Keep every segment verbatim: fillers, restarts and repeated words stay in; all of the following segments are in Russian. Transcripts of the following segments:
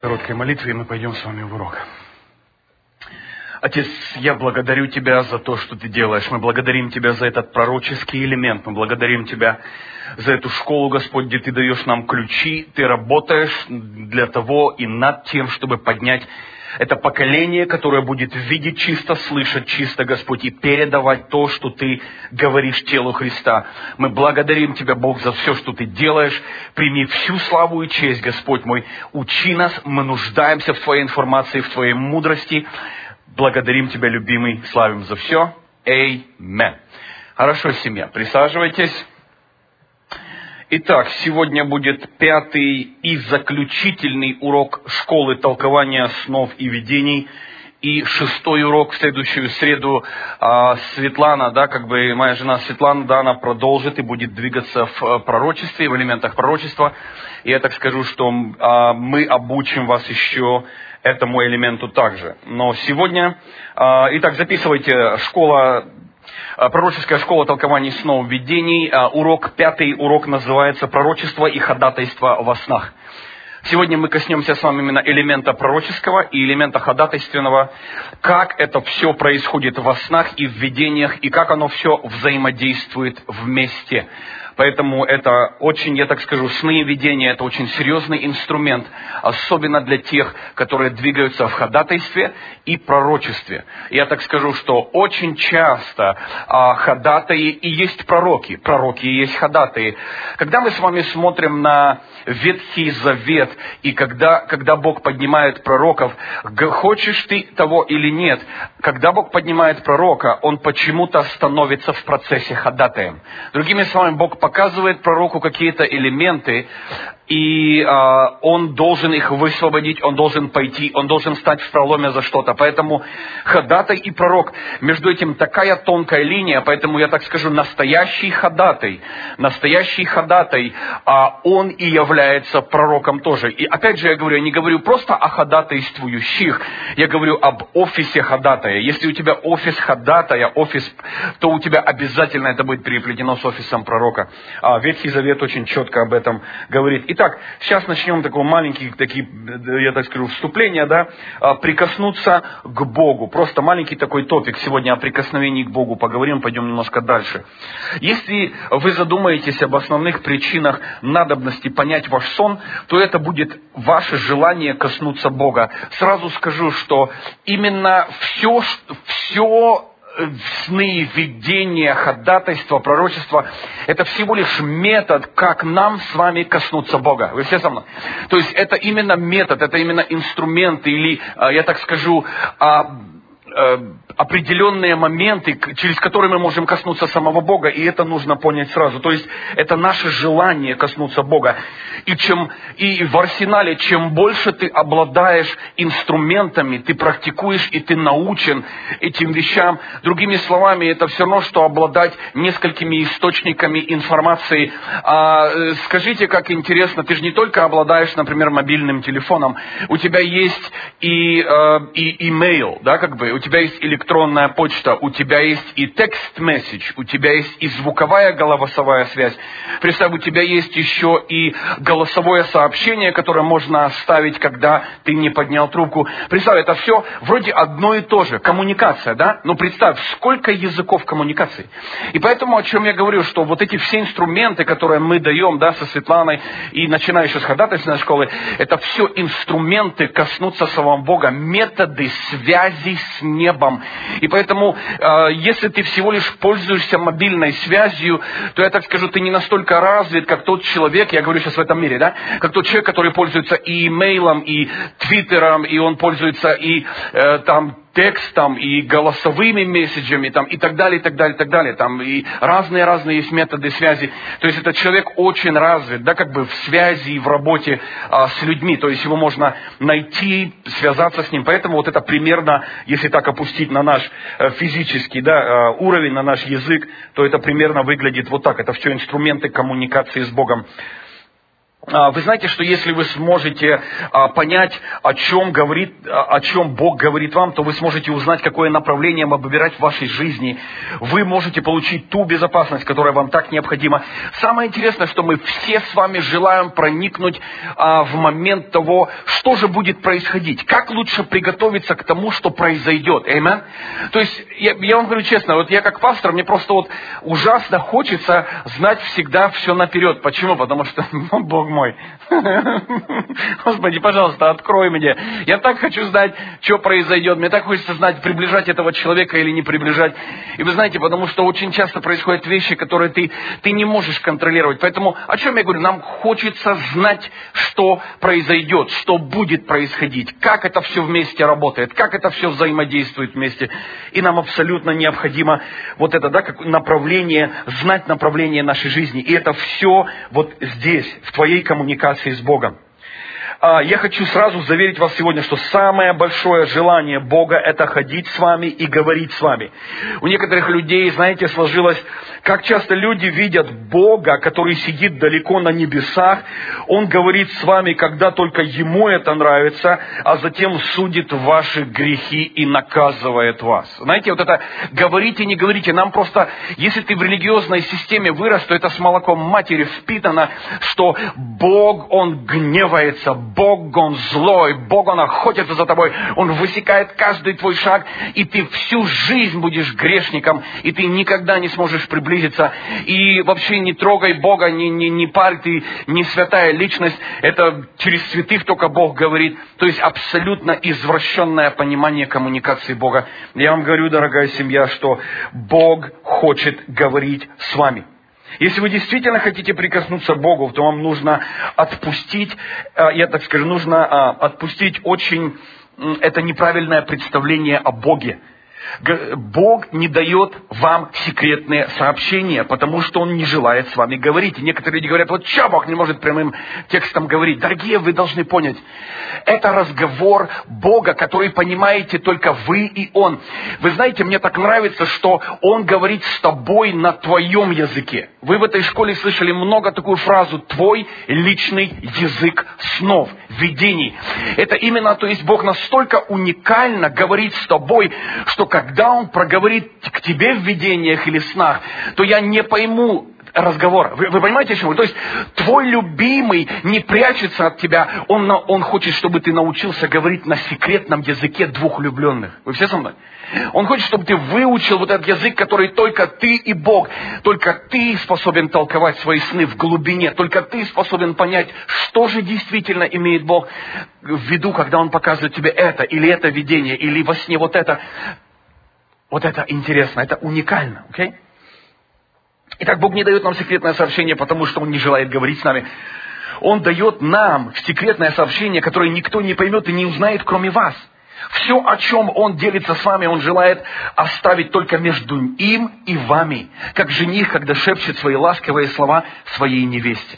Короткой молитве, и мы пойдем с вами в урок. Отец, я благодарю Тебя за то, что Ты делаешь. Мы благодарим Тебя за этот пророческий элемент. Мы благодарим Тебя за эту школу, Господь, где Ты даешь нам ключи. Ты работаешь для того и над тем, чтобы поднять это поколение, которое будет видеть чисто, слышать чисто, Господь, и передавать то, что Ты говоришь телу Христа. Мы благодарим Тебя, Бог, за все, что Ты делаешь. Прими всю славу и честь, Господь мой. Учи нас, мы нуждаемся в Твоей информации, в Твоей мудрости. Благодарим Тебя, любимый, славим за все. Аминь. Хорошо, семья, присаживайтесь. Итак, сегодня будет пятый и заключительный урок школы толкования снов и видений. И шестой урок в следующую среду а, Светлана, да, как бы моя жена Светлана, да, она продолжит и будет двигаться в пророчестве, в элементах пророчества. И я так скажу, что а, мы обучим вас еще этому элементу также. Но сегодня, а, итак, записывайте школа, пророческая школа толкований снов видений. А, урок, пятый урок называется «Пророчество и ходатайство во снах». Сегодня мы коснемся с вами именно элемента пророческого и элемента ходатайственного, как это все происходит во снах и в видениях, и как оно все взаимодействует вместе. Поэтому это очень, я так скажу, сны и видения, это очень серьезный инструмент, особенно для тех, которые двигаются в ходатайстве и пророчестве. Я так скажу, что очень часто а, ходатаи и есть пророки, пророки и есть ходатаи. Когда мы с вами смотрим на Ветхий Завет, и когда, когда Бог поднимает пророков, хочешь ты того или нет, когда Бог поднимает пророка, он почему-то становится в процессе ходатаем. Другими словами, Бог показывает пророку какие-то элементы, и э, он должен их высвободить, он должен пойти, он должен стать в проломе за что-то. Поэтому ходатай и пророк, между этим такая тонкая линия, поэтому я так скажу, настоящий ходатай, настоящий ходатай, э, он и является пророком тоже. И опять же я говорю, я не говорю просто о ходатайствующих, я говорю об офисе ходатая. Если у тебя офис ходатая, офис, то у тебя обязательно это будет переплетено с офисом пророка. А Ветхий Завет очень четко об этом говорит. Итак, сейчас начнем такого маленькие, такие, я так скажу, вступления, да, прикоснуться к Богу. Просто маленький такой топик сегодня о прикосновении к Богу поговорим, пойдем немножко дальше. Если вы задумаетесь об основных причинах надобности понять ваш сон, то это будет ваше желание коснуться Бога. Сразу скажу, что именно все, все сны, видения, ходатайство, пророчество – это всего лишь метод, как нам с вами коснуться Бога. Вы все со мной? То есть это именно метод, это именно инструменты или, я так скажу, определенные моменты, через которые мы можем коснуться самого Бога, и это нужно понять сразу. То есть это наше желание коснуться Бога. И, чем, и в арсенале, чем больше ты обладаешь инструментами, ты практикуешь и ты научен этим вещам. Другими словами, это все равно, что обладать несколькими источниками информации. А, скажите, как интересно, ты же не только обладаешь, например, мобильным телефоном, у тебя есть и, и имейл, да, как бы, у тебя есть электронная почта, у тебя есть и текст-месседж, у тебя есть и звуковая голосовая связь. Представь, у тебя есть еще и голосовое сообщение, которое можно оставить, когда ты не поднял трубку. Представь, это все вроде одно и то же, коммуникация, да? Но представь, сколько языков коммуникации. И поэтому, о чем я говорю, что вот эти все инструменты, которые мы даем, да, со Светланой, и начиная еще с ходатайственной школы, это все инструменты коснуться самого Бога, методы связи с небом. И поэтому, э, если ты всего лишь пользуешься мобильной связью, то я так скажу, ты не настолько развит, как тот человек, я говорю сейчас в этом мире, да, как тот человек, который пользуется и имейлом, и твиттером, и он пользуется и э, там текстом, и голосовыми месседжами, там, и так далее, и так далее, и так далее. Там, и разные-разные есть методы связи. То есть этот человек очень развит, да, как бы в связи и в работе а, с людьми. То есть его можно найти, связаться с ним. Поэтому вот это примерно, если так опустить на наш а, физический, да, а, уровень, на наш язык, то это примерно выглядит вот так. Это все инструменты коммуникации с Богом. Вы знаете, что если вы сможете понять, о чем говорит, о чем Бог говорит вам, то вы сможете узнать, какое направление вам выбирать в вашей жизни. Вы можете получить ту безопасность, которая вам так необходима. Самое интересное, что мы все с вами желаем проникнуть в момент того, что же будет происходить. Как лучше приготовиться к тому, что произойдет. Аминь. То есть, я, я вам говорю честно, вот я как пастор, мне просто вот ужасно хочется знать всегда все наперед. Почему? Потому что, ну, Бог мой, Господи, пожалуйста, открой мне. Я так хочу знать, что произойдет. Мне так хочется знать, приближать этого человека или не приближать. И вы знаете, потому что очень часто происходят вещи, которые ты, ты не можешь контролировать. Поэтому, о чем я говорю? Нам хочется знать, что произойдет, что будет происходить, как это все вместе работает, как это все взаимодействует вместе. И нам абсолютно необходимо вот это, да, как направление, знать направление нашей жизни. И это все вот здесь, в твоей коммуникации с Богом. Я хочу сразу заверить вас сегодня, что самое большое желание Бога – это ходить с вами и говорить с вами. У некоторых людей, знаете, сложилось, как часто люди видят Бога, который сидит далеко на небесах, Он говорит с вами, когда только Ему это нравится, а затем судит ваши грехи и наказывает вас. Знаете, вот это «говорите, не говорите», нам просто, если ты в религиозной системе вырос, то это с молоком матери впитано, что Бог, Он гневается, Бог, Он злой, Бог, Он охотится за тобой, Он высекает каждый твой шаг, и ты всю жизнь будешь грешником, и ты никогда не сможешь приблизиться, и вообще не трогай Бога, не, не, не парь, ты не святая личность, это через святых только Бог говорит, то есть абсолютно извращенное понимание коммуникации Бога. Я вам говорю, дорогая семья, что Бог хочет говорить с вами. Если вы действительно хотите прикоснуться к Богу, то вам нужно отпустить, я так скажу, нужно отпустить очень это неправильное представление о Боге. Бог не дает вам секретные сообщения, потому что Он не желает с вами говорить. И некоторые люди говорят, вот что Бог не может прямым текстом говорить? Дорогие, вы должны понять, это разговор Бога, который понимаете только вы и Он. Вы знаете, мне так нравится, что Он говорит с тобой на твоем языке. Вы в этой школе слышали много такую фразу «твой личный язык снов, видений». Это именно, то есть Бог настолько уникально говорит с тобой, что когда Он проговорит к тебе в видениях или снах, то я не пойму разговор. Вы, вы понимаете, о чем? То есть твой любимый не прячется от тебя. Он, он хочет, чтобы ты научился говорить на секретном языке двух влюбленных. Вы все со мной? Он хочет, чтобы ты выучил вот этот язык, который только ты и Бог. Только ты способен толковать свои сны в глубине. Только ты способен понять, что же действительно имеет Бог в виду, когда Он показывает тебе это, или это видение, или во сне вот это. Вот это интересно, это уникально, окей? Okay? Итак, Бог не дает нам секретное сообщение, потому что Он не желает говорить с нами. Он дает нам секретное сообщение, которое никто не поймет и не узнает, кроме вас. Все, о чем Он делится с вами, Он желает оставить только между им и вами, как жених, когда шепчет свои ласковые слова своей невесте.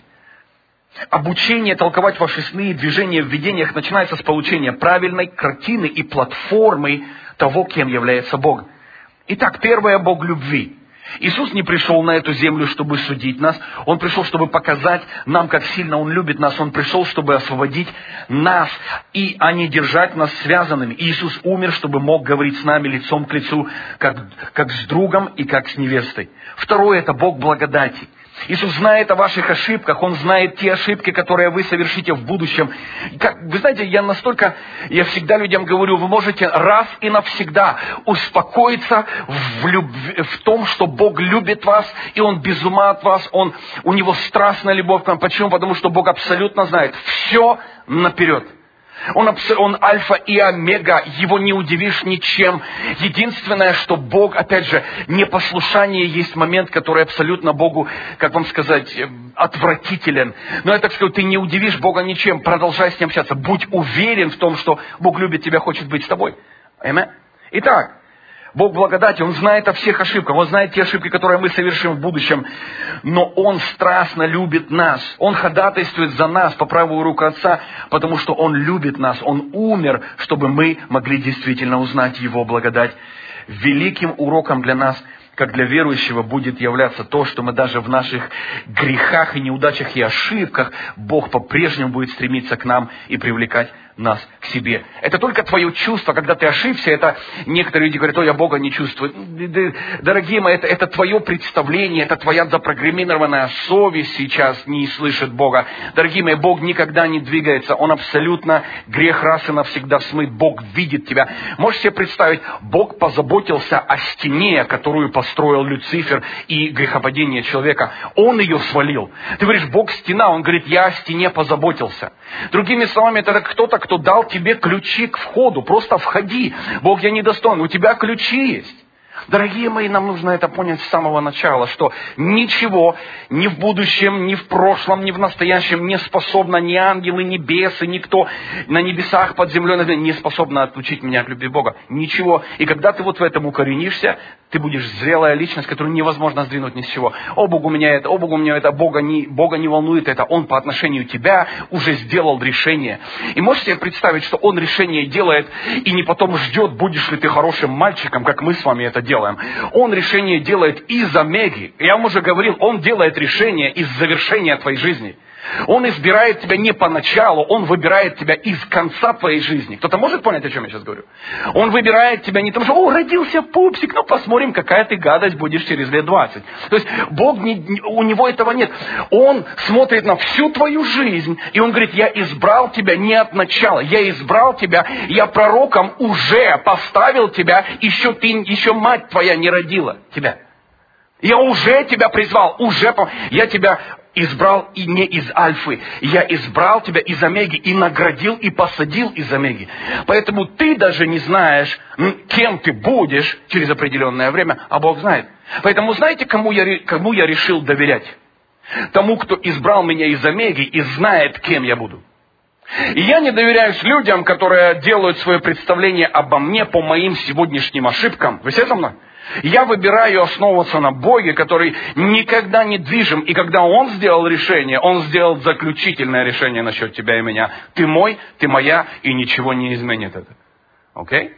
Обучение толковать ваши сны и движения в видениях начинается с получения правильной картины и платформы того, кем является Бог. Итак, первое – Бог любви. Иисус не пришел на эту землю, чтобы судить нас. Он пришел, чтобы показать нам, как сильно Он любит нас. Он пришел, чтобы освободить нас, и, а не держать нас связанными. Иисус умер, чтобы мог говорить с нами лицом к лицу, как, как с другом и как с невестой. Второе – это Бог благодати. Иисус знает о ваших ошибках, Он знает те ошибки, которые вы совершите в будущем. Как, вы знаете, я настолько, я всегда людям говорю, вы можете раз и навсегда успокоиться в, любви, в том, что Бог любит вас, и Он без ума от вас, Он, у Него страстная любовь к вам. Почему? Потому что Бог абсолютно знает все наперед. Он, он альфа и омега, Его не удивишь ничем. Единственное, что Бог, опять же, непослушание есть момент, который абсолютно Богу, как вам сказать, отвратителен. Но я так скажу, ты не удивишь Бога ничем, продолжай с Ним общаться. Будь уверен в том, что Бог любит тебя, хочет быть с тобой. Аминь. Итак, Бог благодати, Он знает о всех ошибках, Он знает те ошибки, которые мы совершим в будущем, но Он страстно любит нас, Он ходатайствует за нас по правую руку Отца, потому что Он любит нас, Он умер, чтобы мы могли действительно узнать Его благодать. Великим уроком для нас как для верующего будет являться то, что мы даже в наших грехах и неудачах и ошибках, Бог по-прежнему будет стремиться к нам и привлекать нас к себе. Это только твое чувство, когда ты ошибся, это некоторые люди говорят: о, я Бога не чувствую. Дорогие мои, это, это твое представление, это твоя запрограммированная совесть сейчас не слышит Бога. Дорогие мои, Бог никогда не двигается, Он абсолютно грех раз и навсегда смыт. Бог видит тебя. Можешь себе представить, Бог позаботился о стене, которую построил Люцифер и грехопадение человека. Он ее свалил. Ты говоришь: Бог стена. Он говорит: я о стене позаботился. Другими словами, это кто-то, кто дал тебе ключи к входу. Просто входи. Бог, я недостоин. У тебя ключи есть. Дорогие мои, нам нужно это понять с самого начала, что ничего ни в будущем, ни в прошлом, ни в настоящем не способно, ни ангелы, ни бесы, никто на небесах, под землей не способно отключить меня от любви Бога. Ничего. И когда ты вот в этом укоренишься, ты будешь зрелая личность, которую невозможно сдвинуть ни с чего. О, Бог у меня это, о, Бог у меня это, Бога не, Бога не волнует это. Он по отношению к тебе уже сделал решение. И можешь себе представить, что Он решение делает, и не потом ждет, будешь ли ты хорошим мальчиком, как мы с вами это делаем. Он решение делает из омеги. Я вам уже говорил, Он делает решение из завершения твоей жизни. Он избирает тебя не поначалу, Он выбирает тебя из конца твоей жизни. Кто-то может понять, о чем я сейчас говорю? Он выбирает тебя не потому, что: о, родился пупсик, ну посмотрим, какая ты гадость будешь через лет двадцать. То есть Бог, не, у Него этого нет. Он смотрит на всю твою жизнь, и Он говорит: я избрал тебя не от начала, я избрал тебя, я пророком уже поставил тебя, еще, ты, еще мать твоя не родила тебя. Я уже тебя призвал, уже я тебя избрал и не из Альфы. Я избрал тебя из Омеги и наградил и посадил из Омеги. Поэтому ты даже не знаешь, кем ты будешь через определенное время, а Бог знает. Поэтому знаете, кому я, кому я решил доверять? Тому, кто избрал меня из Омеги и знает, кем я буду. И я не доверяюсь людям, которые делают свое представление обо мне по моим сегодняшним ошибкам. Вы все со мной? Я выбираю основываться на Боге, который никогда не движим. И когда Он сделал решение, Он сделал заключительное решение насчет тебя и меня. Ты мой, ты моя, и ничего не изменит это. Окей?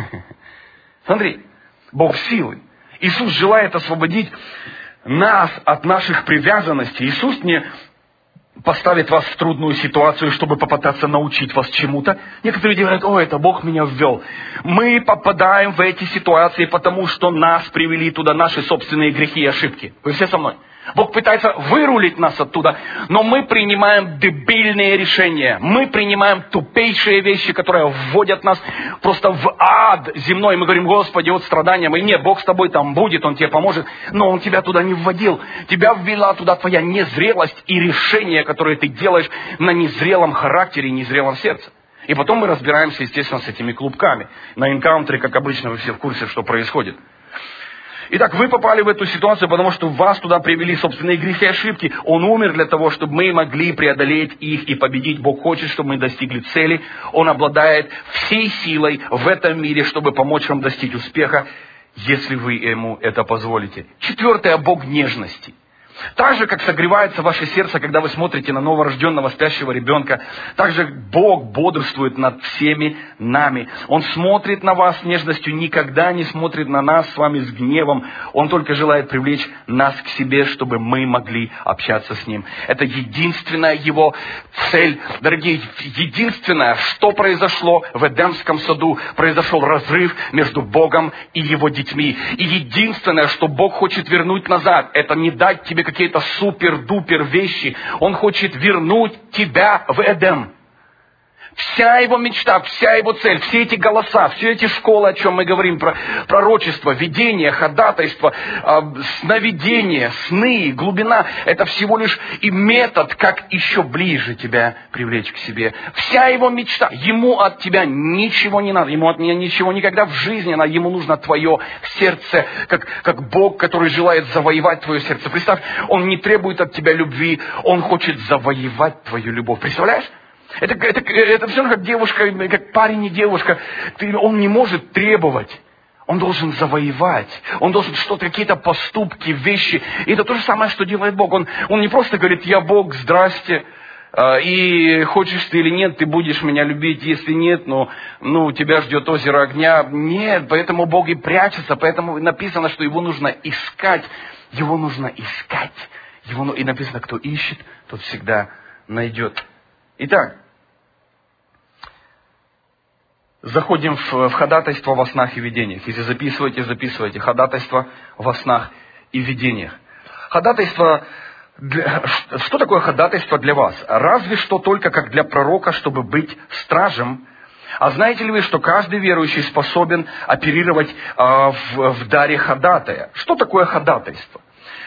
Смотри, Бог силы. Иисус желает освободить нас от наших привязанностей. Иисус не поставит вас в трудную ситуацию, чтобы попытаться научить вас чему-то. Некоторые люди говорят: о, это Бог меня ввел. Мы попадаем в эти ситуации, потому что нас привели туда наши собственные грехи и ошибки. Вы все со мной? Bог пытается вырулить нас оттуда, но мы принимаем дебильные решения. Мы принимаем тупейшие вещи, которые вводят нас просто в ад земной. Мы говорим: Господи, вот страдания мои. Нет, Бог с тобой там будет, Он тебе поможет. Но Он тебя туда не вводил. Тебя ввела туда твоя незрелость и решения, которые ты делаешь на незрелом характере и незрелом сердце. И потом мы разбираемся, естественно, с этими клубками. На энкаунтере, как обычно, вы все в курсе, что происходит. Итак, вы попали в эту ситуацию, потому что вас туда привели собственные грехи и ошибки. Он умер для того, чтобы мы могли преодолеть их и победить. Бог хочет, чтобы мы достигли цели. Он обладает всей силой в этом мире, чтобы помочь вам достичь успеха, если вы Ему это позволите. Четвертое, Бог нежности. Так же, как согревается ваше сердце, когда вы смотрите на новорожденного спящего ребенка, так же Бог бодрствует над всеми нами. Он смотрит на вас с нежностью, никогда не смотрит на нас с вами с гневом. Он только желает привлечь нас к себе, чтобы мы могли общаться с Ним. Это единственная Его цель. Дорогие, единственное, что произошло в Эдемском саду, произошел разрыв между Богом и Его детьми. И единственное, что Бог хочет вернуть назад, это не дать тебе какие-то супер-дупер вещи. Он хочет вернуть тебя в Эдем. Вся его мечта, вся его цель, все эти голоса, все эти школы, о чем мы говорим, про пророчество, видение, ходатайство, э, сновидение, сны, глубина, это всего лишь и метод, как еще ближе тебя привлечь к себе. Вся его мечта, ему от тебя ничего не надо, ему от меня ничего никогда в жизни, надо, ему нужно твое сердце, как, как Бог, который желает завоевать твое сердце. Представь, он не требует от тебя любви, он хочет завоевать твою любовь. Представляешь? Это, это, это все как девушка, как парень и девушка. Ты, он не может требовать. Он должен завоевать. Он должен что-то, какие-то поступки, вещи. И это то же самое, что делает Бог. Он, он не просто говорит: я Бог, здрасте, И хочешь ты или нет, ты будешь меня любить. Если нет, ну, ну тебя ждет озеро огня. Нет, поэтому Бог и прячется. Поэтому написано, что его нужно искать. Его нужно искать. Его, и написано, кто ищет, тот всегда найдет. Итак, заходим в, в ходатайство во снах и видениях. Если записываете, записывайте. Ходатайство во снах и видениях. Ходатайство... Для, что такое ходатайство для вас? Разве что только как для пророка, чтобы быть стражем. А знаете ли вы, что каждый верующий способен оперировать а, в, в даре ходатая? Что такое ходатайство?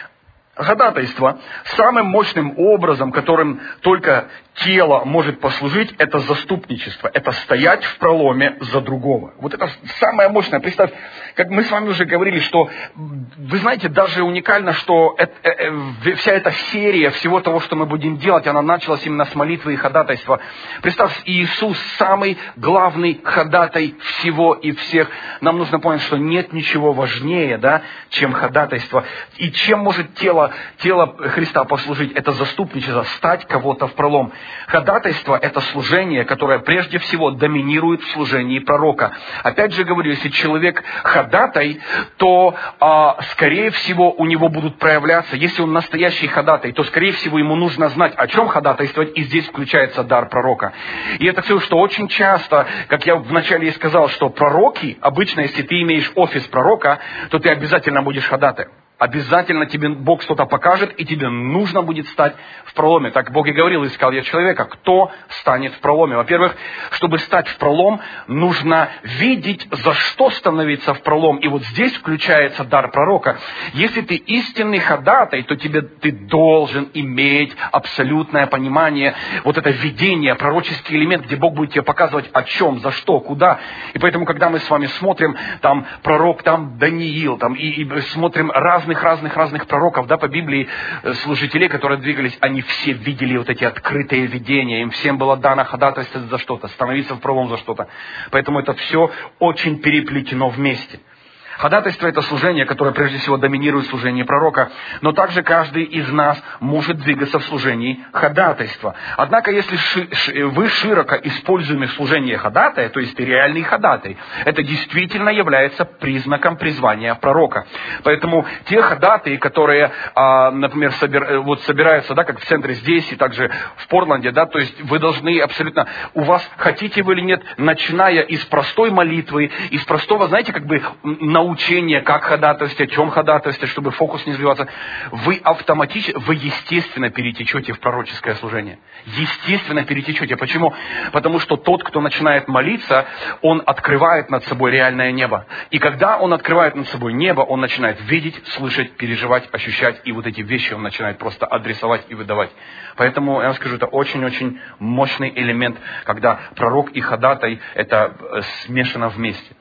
Ходатайство самым мощным образом, которым только тело может послужить, это заступничество. Это стоять в проломе за другого. Вот это самое мощное. Представь, как мы с вами уже говорили, что, вы знаете, даже уникально, что это, э, вся эта серия всего того, что мы будем делать, она началась именно с молитвы и ходатайства. Представь, Иисус самый главный ходатай всего и всех. Нам нужно понять, что нет ничего важнее, да, чем ходатайство. И чем может тело Тело Христа послужить? Это заступничество, стать кого-то в пролом. Ходатайство – это служение, которое прежде всего доминирует в служении пророка. Опять же говорю, если человек ходатай, то, а, скорее всего, у него будут проявляться, если он настоящий ходатай, то, скорее всего, ему нужно знать, о чем ходатайствовать, и здесь включается дар пророка. И это все, что очень часто, как я вначале и сказал, что пророки, обычно, если ты имеешь офис пророка, то ты обязательно будешь ходатаем. Обязательно тебе Бог что-то покажет, и тебе нужно будет стать в проломе. Так Бог и говорил, искал я человека, кто станет в проломе. Во-первых, чтобы стать в пролом, нужно видеть, за что становиться в пролом. И вот здесь включается дар пророка. Если ты истинный ходатай, то тебе, ты должен иметь абсолютное понимание, вот это видение, пророческий элемент, где Бог будет тебе показывать, о чем, за что, куда. И поэтому, когда мы с вами смотрим, там пророк, там Даниил, там, и, и смотрим разные разных-разных пророков, да, по Библии, служителей, которые двигались, они все видели вот эти открытые видения, им всем было дано ходатайствовать за что-то, становиться в пролом за что-то. Поэтому это все очень переплетено вместе. Ходатайство – это служение, которое прежде всего доминирует в служении пророка, но также каждый из нас может двигаться в служении ходатайства. Однако, если ши, ши, вы широко используемы в служении ходатая, то есть ты реальный ходатай, это действительно является признаком призвания пророка. Поэтому те ходатаи, которые, а, например, собир, вот собираются, да, как в центре здесь и также в Портленде, да, то есть вы должны абсолютно, у вас, хотите вы или нет, начиная из простой молитвы, из простого, знаете, как бы научения, учение, как ходатайствовать, о чем ходатайствовать, чтобы фокус не сбиваться, вы автоматически, вы естественно перетечете в пророческое служение. Естественно перетечете. Почему? Потому что тот, кто начинает молиться, он открывает над собой реальное небо. И когда он открывает над собой небо, он начинает видеть, слышать, переживать, ощущать. И вот эти вещи он начинает просто адресовать и выдавать. Поэтому, я вам скажу, это очень-очень мощный элемент, когда пророк и ходатай, это смешано вместе.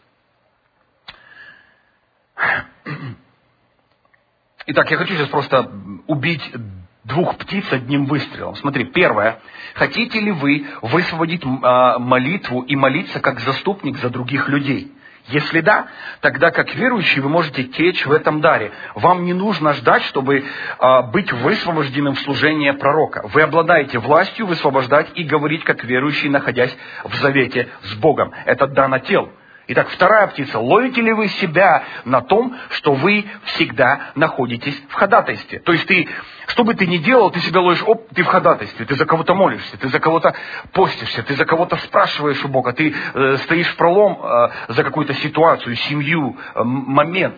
Итак, я хочу сейчас просто убить двух птиц одним выстрелом. Смотри, первое. Хотите ли вы высвободить а, молитву и молиться как заступник за других людей? Если да, тогда как верующий вы можете течь в этом даре. Вам не нужно ждать, чтобы а, быть высвобожденным в служение пророка. Вы обладаете властью высвобождать и говорить как верующий, находясь в завете с Богом. Это дано телу. Итак, вторая птица. Ловите ли вы себя на том, что вы всегда находитесь в ходатайстве? То есть ты, что бы ты ни делал, ты себя ловишь, оп, ты в ходатайстве, ты за кого-то молишься, ты за кого-то постишься, ты за кого-то спрашиваешь у Бога, ты э, стоишь в пролом э, за какую-то ситуацию, семью, э, момент.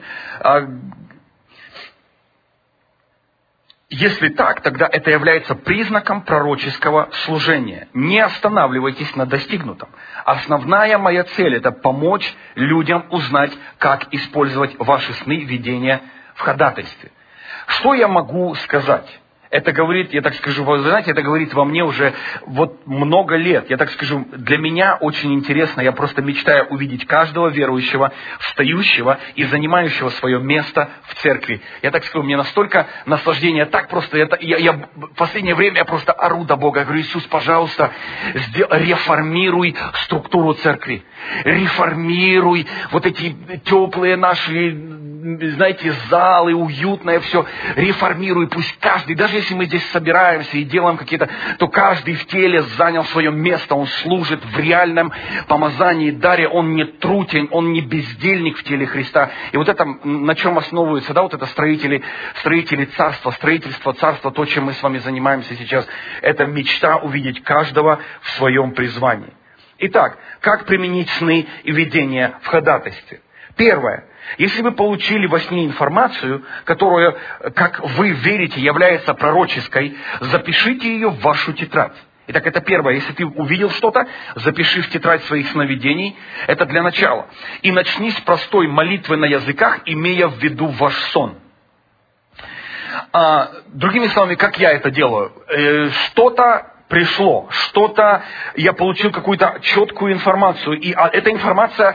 Если так, тогда это является признаком пророческого служения. Не останавливайтесь на достигнутом. Основная моя цель – это помочь людям узнать, как использовать ваши сны, видения в ходатайстве. Что я могу сказать? Это говорит, я так скажу, вы знаете, это говорит во мне уже вот много лет. Я так скажу, для меня очень интересно, я просто мечтаю увидеть каждого верующего, встающего и занимающего свое место в церкви. Я так скажу, мне настолько наслаждение, так просто, это, я, я в последнее время я просто ору до Бога, я говорю, Иисус, пожалуйста, сдел, реформируй структуру церкви, реформируй вот эти теплые наши знаете, залы, уютное все, реформируй, пусть каждый, даже если мы здесь собираемся и делаем какие-то, то каждый в теле занял свое место, он служит в реальном помазании, даре, он не трутень, он не бездельник в теле Христа. И вот это, на чем основывается, да, вот это строители, строители царства, строительство царства, то, чем мы с вами занимаемся сейчас, это мечта увидеть каждого в своем призвании. Итак, как применить сны и видения в ходатайстве? Первое. Если вы получили во сне информацию, которая, как вы верите, является пророческой, запишите ее в вашу тетрадь. Итак, это первое. Если ты увидел что-то, запиши в тетрадь своих сновидений. Это для начала. И начни с простой молитвы на языках, имея в виду ваш сон. А, другими словами, как я это делаю? Э, что-то пришло, что-то, я получил какую-то четкую информацию, и а, эта информация,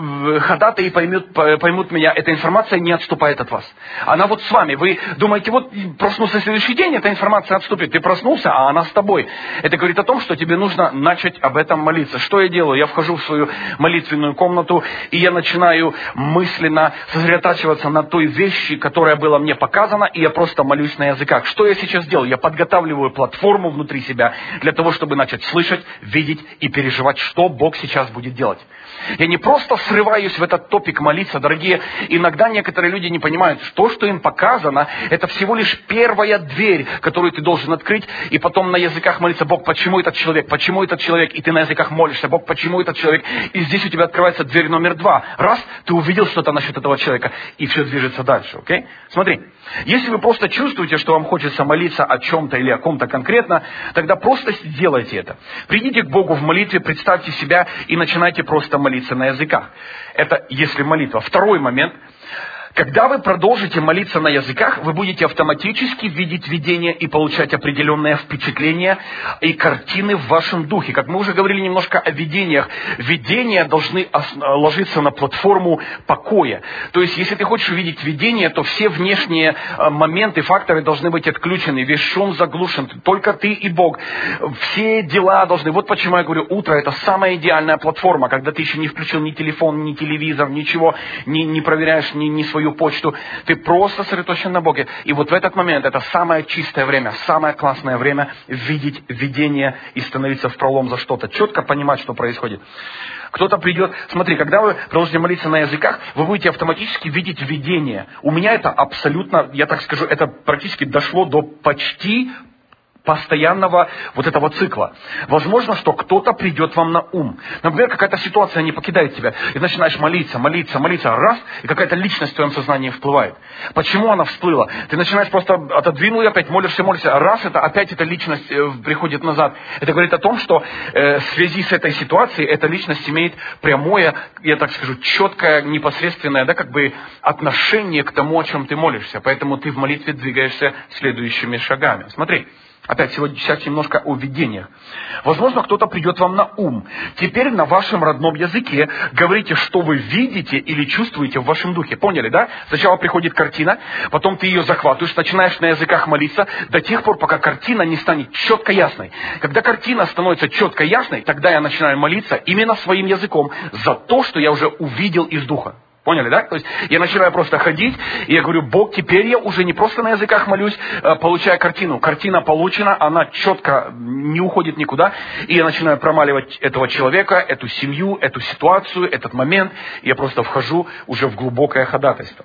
ходатаи поймут, поймут меня, эта информация не отступает от вас. Она вот с вами. Вы думаете, вот проснулся следующий день, эта информация отступит. Ты проснулся, а она с тобой. Это говорит о том, что тебе нужно начать об этом молиться. Что я делаю? Я вхожу в свою молитвенную комнату, и я начинаю мысленно сосредотачиваться на той вещи, которая была мне показана, и я просто молюсь на языках. Что я сейчас делаю? Я подготавливаю платформу внутри себя, для того, чтобы начать слышать, видеть и переживать, что Бог сейчас будет делать. Я не просто срываюсь в этот топик молиться, дорогие. Иногда некоторые люди не понимают, что то, что им показано, это всего лишь первая дверь, которую ты должен открыть, и потом на языках молиться: Бог, почему этот человек, почему этот человек, и ты на языках молишься: Бог, почему этот человек, и здесь у тебя открывается дверь номер два. Раз, ты увидел что-то насчет этого человека, и все движется дальше, окей? Смотри, если вы просто чувствуете, что вам хочется молиться о чем-то или о ком-то конкретно, тогда просто сделайте это. Придите к Богу в молитве, представьте себя и начинайте просто молиться на языках. Это если молитва. Второй момент. Когда вы продолжите молиться на языках, вы будете автоматически видеть видение и получать определенные впечатления и картины в вашем духе. Как мы уже говорили немножко о видениях, видения должны ложиться на платформу покоя. То есть, если ты хочешь увидеть видение, то все внешние моменты, факторы должны быть отключены, весь шум заглушен, только ты и Бог. Все дела должны... Вот почему я говорю, утро — это самая идеальная платформа, когда ты еще не включил ни телефон, ни телевизор, ничего, не, не проверяешь ни, ни свою почту, ты просто сосредоточен на Боге. И вот в этот момент это самое чистое время, самое классное время видеть видение и становиться в пролом за что-то, четко понимать, что происходит. Кто-то придет, смотри, когда вы продолжите молиться на языках, вы будете автоматически видеть видение. У меня это абсолютно, я так скажу, это практически дошло до почти постоянного вот этого цикла. Возможно, что кто-то придет вам на ум. Например, какая-то ситуация не покидает тебя. И ты начинаешь молиться, молиться, молиться. Раз, и какая-то личность в твоем сознании всплывает. Почему она всплыла? Ты начинаешь просто отодвинул и опять молишься, молишься. Раз, это опять эта личность э, приходит назад. Это говорит о том, что э, в связи с этой ситуацией эта личность имеет прямое, я так скажу, четкое, непосредственное, да, как бы отношение к тому, о чем ты молишься. Поэтому ты в молитве двигаешься следующими шагами. Смотри. Опять сегодня сейчас немножко о видениях. Возможно, кто-то придет вам на ум. Теперь на вашем родном языке говорите, что вы видите или чувствуете в вашем духе. Поняли, да? Сначала приходит картина, потом ты ее захватываешь, начинаешь на языках молиться до тех пор, пока картина не станет четко ясной. Когда картина становится четко ясной, тогда я начинаю молиться именно своим языком за то, что я уже увидел из духа. Поняли, да? То есть я начинаю просто ходить, и я говорю: Бог, теперь я уже не просто на языках молюсь, получая картину. Картина получена, она четко не уходит никуда. И я начинаю промаливать этого человека, эту семью, эту ситуацию, этот момент. И я просто вхожу уже в глубокое ходатайство.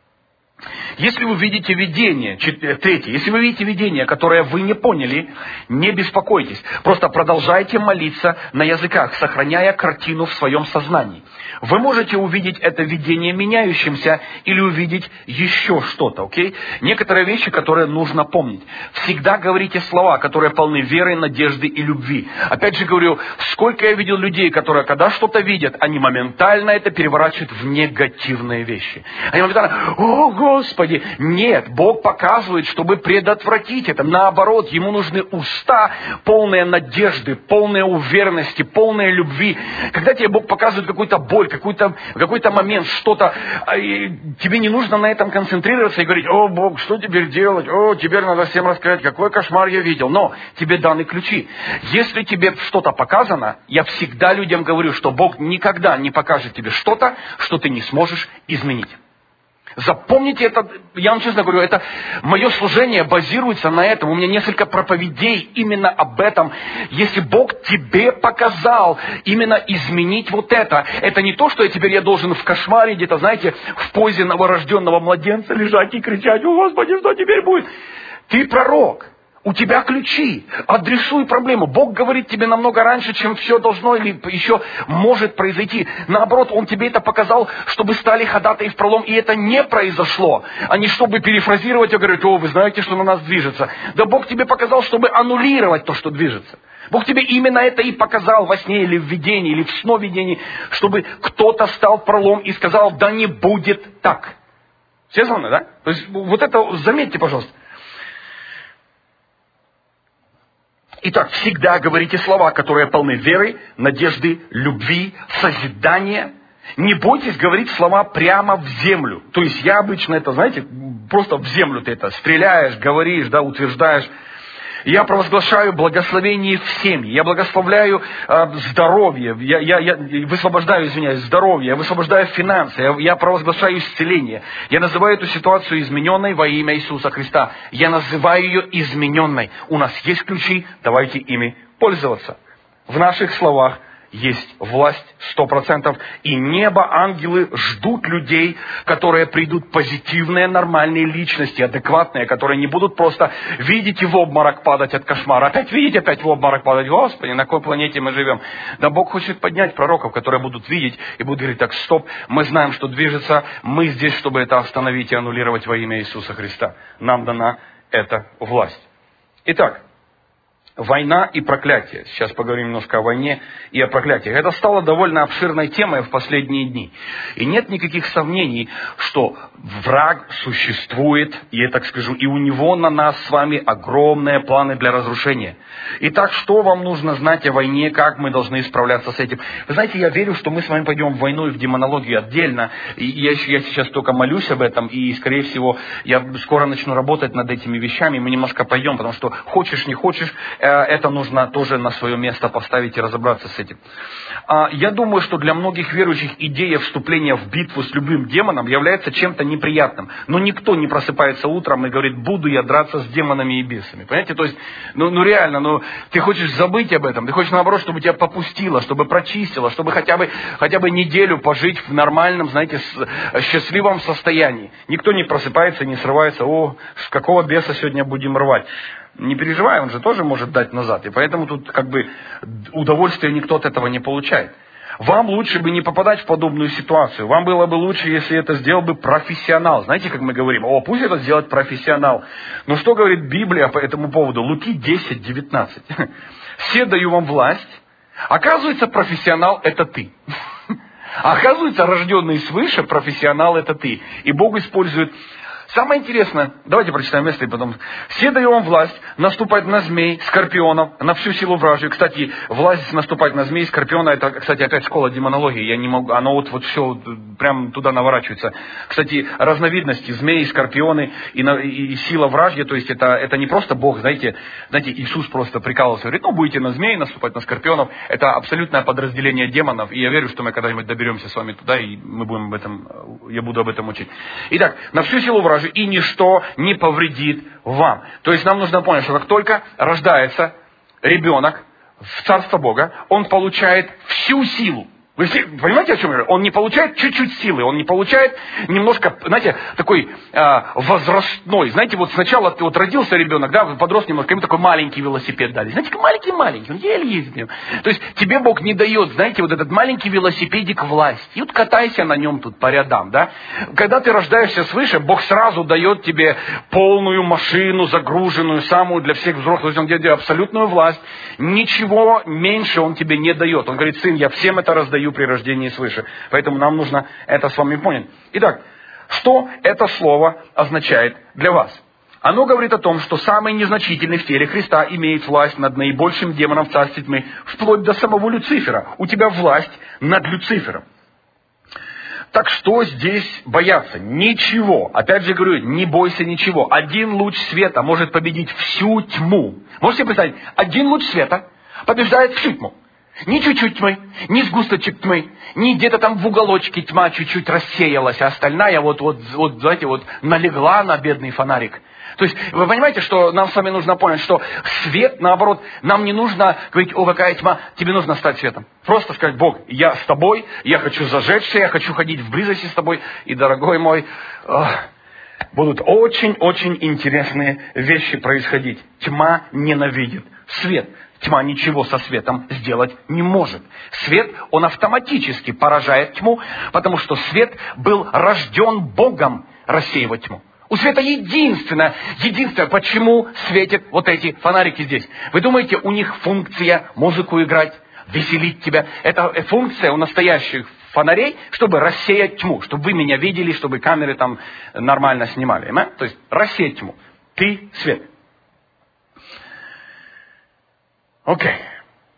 Если вы видите видение, третье, если вы видите видение, которое вы не поняли, не беспокойтесь. Просто продолжайте молиться на языках, сохраняя картину в своем сознании. Вы можете увидеть это видение меняющимся или увидеть еще что-то, окей? Некоторые вещи, которые нужно помнить. Всегда говорите слова, которые полны веры, надежды и любви. Опять же говорю, сколько я видел людей, которые, когда что-то видят, они моментально это переворачивают в негативные вещи. Они моментально: о, Господи! Нет, Бог показывает, чтобы предотвратить это. Наоборот, Ему нужны уста, полные надежды, полные уверенности, полные любви. Когда тебе Бог показывает какую-то боль, какой-то, какой-то момент, что-то, тебе не нужно на этом концентрироваться и говорить: о, Бог, что теперь делать? О, теперь надо всем рассказать, какой кошмар я видел. Но тебе даны ключи. Если тебе что-то показано, я всегда людям говорю, что Бог никогда не покажет тебе что-то, что ты не сможешь изменить. Запомните это, я вам честно говорю, это мое служение базируется на этом. У меня несколько проповедей именно об этом. Если Бог тебе показал именно изменить вот это, это не то, что я теперь я должен в кошмаре где-то, знаете, в позе новорожденного младенца лежать и кричать: «О, Господи, что теперь будет?» Ты пророк. У тебя ключи. Адресуй проблему. Бог говорит тебе намного раньше, чем все должно или еще может произойти. Наоборот, Он тебе это показал, чтобы стали ходатай в пролом. И это не произошло. А не чтобы перефразировать и говорить: «О, вы знаете, что на нас движется». Да Бог тебе показал, чтобы аннулировать то, что движется. Бог тебе именно это и показал во сне или в видении, или в сновидении, чтобы кто-то стал в пролом и сказал: «Да не будет так». Все со мной, да? То есть вот это заметьте, пожалуйста. Итак, всегда говорите слова, которые полны веры, надежды, любви, созидания. Не бойтесь говорить слова прямо в землю. То есть я обычно это, знаете, просто в землю ты это стреляешь, говоришь, да, утверждаешь. Я провозглашаю благословение в семье. Я благословляю э, здоровье. Я, я, я высвобождаю, извиняюсь, здоровье. Я высвобождаю финансы. Я, я провозглашаю исцеление. Я называю эту ситуацию измененной во имя Иисуса Христа. Я называю ее измененной. У нас есть ключи, давайте ими пользоваться. В наших словах есть власть сто процентов. И небо, ангелы ждут людей, которые придут позитивные, нормальные личности, адекватные, которые не будут просто видеть и в обморок падать от кошмара. Опять видеть, опять в обморок падать. Господи, на какой планете мы живем? Да Бог хочет поднять пророков, которые будут видеть и будут говорить: так, стоп, мы знаем, что движется, мы здесь, чтобы это остановить и аннулировать во имя Иисуса Христа. Нам дана эта власть. Итак, война и проклятие. Сейчас поговорим немножко о войне и о проклятиях. Это стало довольно обширной темой в последние дни. И нет никаких сомнений, что враг существует, и я так скажу, и у него на нас с вами огромные планы для разрушения. Итак, что вам нужно знать о войне, как мы должны справляться с этим? Вы знаете, я верю, что мы с вами пойдем в войну и в демонологию отдельно. И я, я сейчас только молюсь об этом, и, скорее всего, я скоро начну работать над этими вещами, мы немножко пойдем, потому что хочешь, не хочешь, это нужно тоже на свое место поставить и разобраться с этим. Я думаю, что для многих верующих идея вступления в битву с любым демоном является чем-то неприятным. Но никто не просыпается утром и говорит: буду я драться с демонами и бесами. Понимаете? То есть, ну, ну реально, ну, ты хочешь забыть об этом, ты хочешь наоборот, чтобы тебя попустило, чтобы прочистило, чтобы хотя бы, хотя бы неделю пожить в нормальном, знаете, счастливом состоянии. Никто не просыпается, не срывается: о, с какого беса сегодня будем рвать. Не переживай, он же тоже может дать назад. И поэтому тут как бы удовольствия никто от этого не получает. Вам лучше бы не попадать в подобную ситуацию. Вам было бы лучше, если это сделал бы профессионал. Знаете, как мы говорим: о, пусть это сделает профессионал. Но что говорит Библия по этому поводу? Луки десять девятнадцать. Все даю вам власть. Оказывается, профессионал — это ты. Оказывается, рожденный свыше профессионал — это ты. И Бог использует... Самое интересное, давайте прочитаем место и потом. «Все даю вам власть наступать на змей, скорпионов, на всю силу вражью». Кстати, власть наступать на змей, скорпиона, это, кстати, опять школа демонологии. Я не могу, оно вот, вот все прям туда наворачивается. Кстати, разновидности змеи, скорпионы и, на, и, и сила вражья, то есть это, это не просто Бог, знаете, знаете, Иисус просто прикалывался, говорит: ну, будете на змей наступать, на скорпионов. Это абсолютное подразделение демонов, и я верю, что мы когда-нибудь доберемся с вами туда, и мы будем об этом, я буду об этом учить. Итак, на всю силу вражью, и ничто не повредит вам. То есть нам нужно понять, что как только рождается ребенок в Царство Бога, он получает всю силу. Вы все понимаете, о чем я говорю? Он не получает чуть-чуть силы, он не получает немножко, знаете, такой э, возрастной. Знаете, вот сначала ты вот родился ребенок, да, подрос немножко, ему такой маленький велосипед дали. Знаете, как маленький-маленький, он еле ездит. То есть тебе Бог не дает, знаете, вот этот маленький велосипедик власти. И вот катайся на нем тут по рядам, да. Когда ты рождаешься свыше, Бог сразу дает тебе полную машину, загруженную, самую для всех взрослых. То есть он дает тебе абсолютную власть. Ничего меньше он тебе не дает. Он говорит: сын, я всем это раздаю при рождении свыше. Поэтому нам нужно это с вами понять. Итак, что это слово означает для вас? Оно говорит о том, что самый незначительный в теле Христа имеет власть над наибольшим демоном в царстве тьмы, вплоть до самого Люцифера. У тебя власть над Люцифером. Так что здесь бояться? Ничего. Опять же говорю, не бойся ничего. Один луч света может победить всю тьму. Можете представить? Один луч света побеждает всю тьму. Ни чуть-чуть тьмы, ни сгусточек тьмы, ни где-то там в уголочке тьма чуть-чуть рассеялась, а остальная вот, вот, вот, знаете, вот налегла на бедный фонарик. То есть, вы понимаете, что нам с вами нужно понять, что свет, наоборот, нам не нужно говорить, о, какая тьма, тебе нужно стать светом. Просто сказать, Бог, я с тобой, я хочу зажечься, я хочу ходить в близости с тобой, и, дорогой мой, ох, будут очень-очень интересные вещи происходить. Тьма ненавидит свет. Тьма ничего со светом сделать не может. Свет, он автоматически поражает тьму, потому что свет был рожден Богом рассеивать тьму. У света единственное, единственное, почему светят вот эти фонарики здесь. Вы думаете, у них функция музыку играть, веселить тебя? Это функция у настоящих фонарей, чтобы рассеять тьму, чтобы вы меня видели, чтобы камеры там нормально снимали. То есть рассеять тьму. Ты свет. Окей. Okay.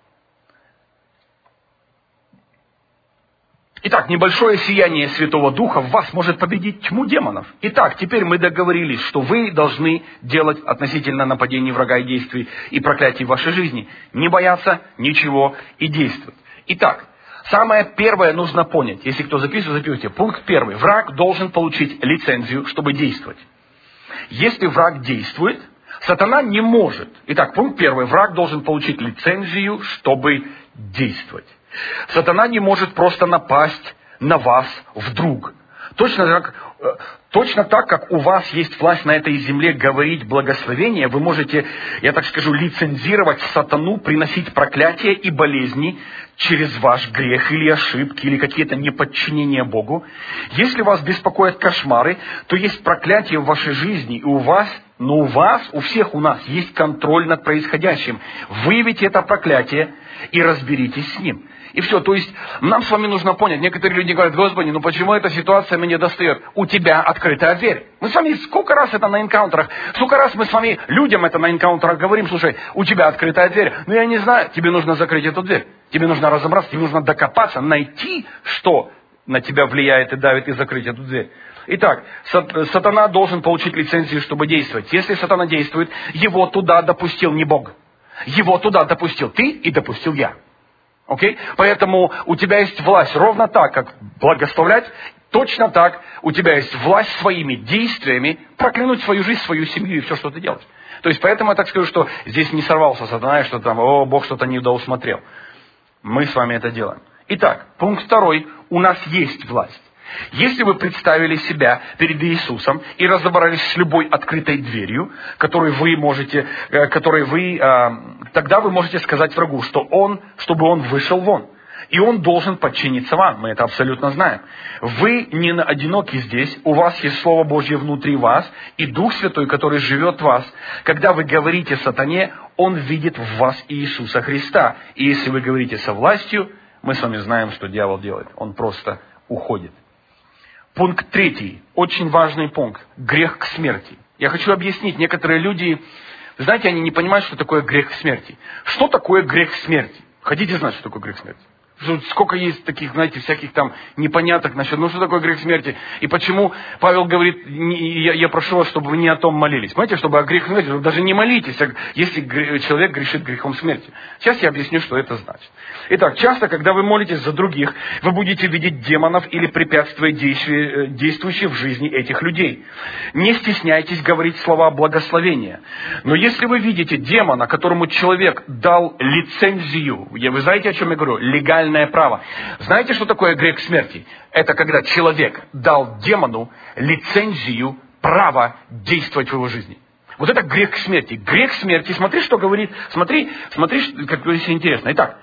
Итак, небольшое сияние Святого Духа в вас может победить тьму демонов. Итак, теперь мы договорились, что вы должны делать относительно нападений врага и действий и проклятий в вашей жизни. Не бояться ничего и действовать. Итак, самое первое нужно понять. Если кто записывает, записывайте. Пункт первый. Враг должен получить лицензию, чтобы действовать. Если враг действует, сатана не может. Итак, пункт первый. Враг должен получить лицензию, чтобы действовать. Сатана не может просто напасть на вас вдруг. Точно так, точно так, как у вас есть власть на этой земле говорить благословение, вы можете, я так скажу, лицензировать сатану, приносить проклятия и болезни через ваш грех или ошибки, или какие-то неподчинения Богу. Если вас беспокоят кошмары, то есть проклятие в вашей жизни, и у вас, но у вас, у всех у нас есть контроль над происходящим. Выявите это проклятие и разберитесь с ним. И все, то есть нам с вами нужно понять, некоторые люди говорят, Господи, ну почему эта ситуация меня достает? У тебя открытая дверь. Мы с вами сколько раз это на энкаунтерах, сколько раз мы с вами людям это на энкаунтерах говорим, слушай, у тебя открытая дверь. Ну я не знаю, тебе нужно закрыть эту дверь. Тебе нужно разобраться, тебе нужно докопаться, найти, что на тебя влияет и давит, и закрыть эту дверь. Итак, сатана должен получить лицензию, чтобы действовать. Если сатана действует, его туда допустил не Бог. Его туда допустил ты и допустил я. Окей? Поэтому у тебя есть власть ровно так, как благословлять, точно так у тебя есть власть своими действиями проклянуть свою жизнь, свою семью и все, что ты делаешь. То есть поэтому я так скажу, что здесь не сорвался сатана, и что там, о, Бог что-то недоусмотрел. Мы с вами это делаем. Итак, пункт второй. У нас есть власть. Если вы представили себя перед Иисусом и разобрались с любой открытой дверью, которой вы можете, которой вы, тогда вы можете сказать врагу, что он, чтобы он вышел вон. И он должен подчиниться вам. Мы это абсолютно знаем. Вы не одиноки здесь. У вас есть Слово Божье внутри вас и Дух Святой, который живет в вас. Когда вы говорите сатане, он видит в вас Иисуса Христа. И если вы говорите со властью, мы с вами знаем, что дьявол делает. Он просто уходит. Пункт третий, очень важный пункт. Грех к смерти. Я хочу объяснить. Некоторые люди, знаете, они не понимают, что такое грех к смерти. Что такое грех к смерти? Хотите знать, что такое грех к смерти? Сколько есть таких, знаете, всяких там непоняток насчет, ну что такое грех смерти? И почему Павел говорит, я, я прошу вас, чтобы вы не о том молились. Понимаете, чтобы о грех смерти, вы даже не молитесь, если человек грешит грехом смерти. Сейчас я объясню, что это значит. Итак, часто, когда вы молитесь за других, вы будете видеть демонов или препятствия, действующие в жизни этих людей. Не стесняйтесь говорить слова благословения. Но если вы видите демона, которому человек дал лицензию, вы знаете, о чем я говорю? Легально право. Знаете, что такое грех смерти? Это когда человек дал демону лицензию, право действовать в его жизни. Вот это грех смерти. Грех смерти, смотри, что говорит, смотри, смотри, как говорится, интересно. Итак,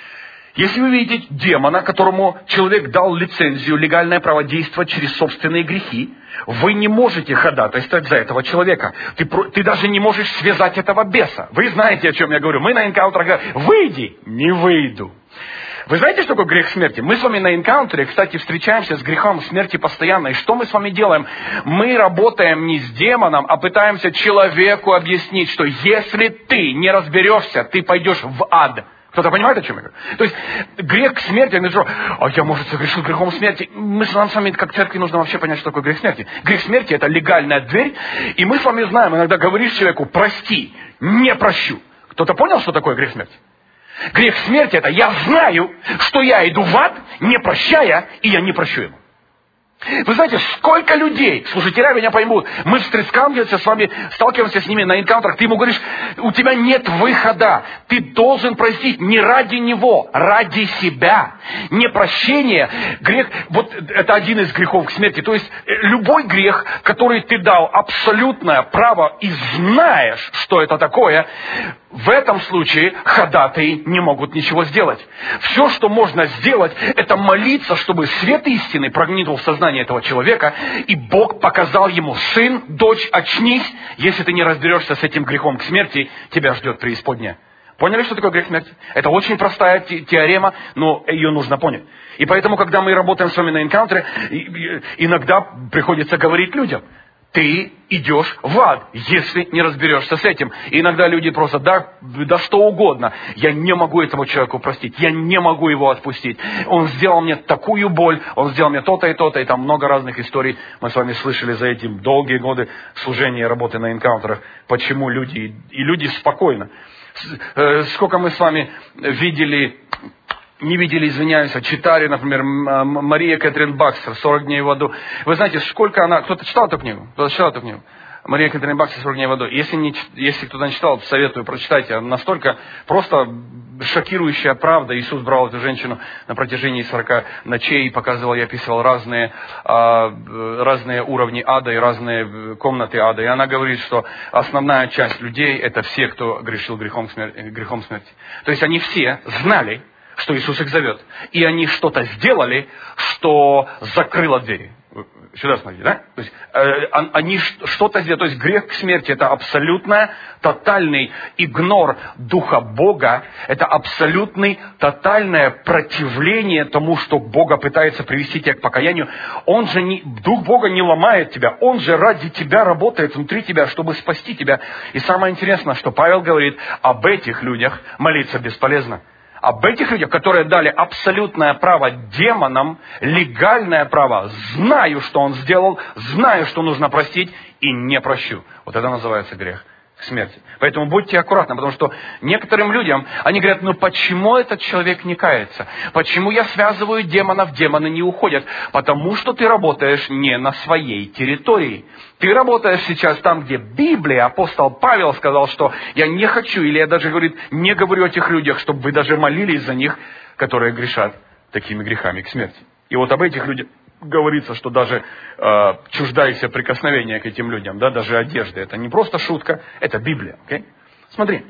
если вы видите демона, которому человек дал лицензию, легальное право действовать через собственные грехи, вы не можете ходатайствовать за этого человека. Ты, ты даже не можешь связать этого беса. Вы знаете, о чем я говорю. Мы на энкаунтерах говорим, выйди, не выйду. Вы знаете, что такое грех смерти? Мы с вами на энкаунтере, кстати, встречаемся с грехом смерти постоянно. И что мы с вами делаем? Мы работаем не с демоном, а пытаемся человеку объяснить, что если ты не разберешься, ты пойдешь в ад. Кто-то понимает, о чем я говорю? То есть грех смерти, я говорю, а я, может, согрешил грехом смерти. Мы с вами, как церкви, нужно вообще понять, что такое грех смерти. Грех смерти – это легальная дверь. И мы с вами знаем, иногда говоришь человеку, прости, не прощу. Кто-то понял, что такое грех смерти? Грех смерти – это я знаю, что я иду в ад, не прощая, и я не прощу ему. Вы знаете, сколько людей, служители меня поймут, мы сталкиваемся с вами, сталкиваемся с ними на энкаунтерах, ты ему говоришь, у тебя нет выхода, ты должен простить не ради него, ради себя. Непрощение, грех, вот это один из грехов к смерти. То есть любой грех, который ты дал абсолютное право и знаешь, что это такое, в этом случае ходатаи не могут ничего сделать. Все, что можно сделать, это молиться, чтобы свет истины проникнул в сознание этого человека, и Бог показал ему: сын, дочь, очнись, если ты не разберешься с этим грехом к смерти, тебя ждет преисподняя. Поняли, что такое грех смерти? Это очень простая те- теорема, но ее нужно понять. И поэтому, когда мы работаем с вами на энкаунтере, иногда приходится говорить людям: ты идешь в ад, если не разберешься с этим. И иногда люди просто, да, да что угодно, я не могу этому человеку простить, я не могу его отпустить. Он сделал мне такую боль, он сделал мне то-то и то-то, и там много разных историй мы с вами слышали за этим долгие годы служения и работы на энкаунтерах. Почему люди, и люди спокойно. Сколько мы с вами видели... Не видели, извиняюсь, а читали, например, Мария Кэтрин Бакстер «сорок дней в аду». Вы знаете, сколько она... Кто-то читал эту книгу? Кто-то читал эту книгу? Мария Кэтрин Бакстер «сорок дней в аду». Если, не, если кто-то не читал, советую, прочитайте. Настолько просто шокирующая правда. Иисус брал эту женщину на протяжении сорока ночей и показывал, и описывал разные, разные уровни ада и разные комнаты ада. И она говорит, что основная часть людей — это все, кто грешил грехом смерти, грехом смерти. То есть они все знали, что Иисус их зовет. И они что-то сделали, что закрыло двери. Сюда смотрите, да? То есть э, они что-то сделали. То есть грех к смерти — это абсолютно тотальный игнор Духа Бога. Это абсолютный тотальное противление тому, что Бога пытается привести тебя к покаянию. Он же не, Дух Бога не ломает тебя. Он же ради тебя работает внутри тебя, чтобы спасти тебя. И самое интересное, что Павел говорит, об этих людях молиться бесполезно. Об этих людях, которые дали абсолютное право демонам, легальное право, знаю, что он сделал, знаю, что нужно простить, и не прощу. Вот это называется грех к смерти. Поэтому будьте аккуратны, потому что некоторым людям, они говорят, ну почему этот человек не кается? Почему я связываю демонов, демоны не уходят? Потому что ты работаешь не на своей территории. Ты работаешь сейчас там, где Библия, апостол Павел сказал, что я не хочу, или я даже, говорит, не говорю о тех людях, чтобы вы даже молились за них, которые грешат такими грехами к смерти. И вот об этих людях говорится, что даже э, чуждайся прикосновения к этим людям, да, даже одежды. Это не просто шутка, это Библия. Okay? Смотри.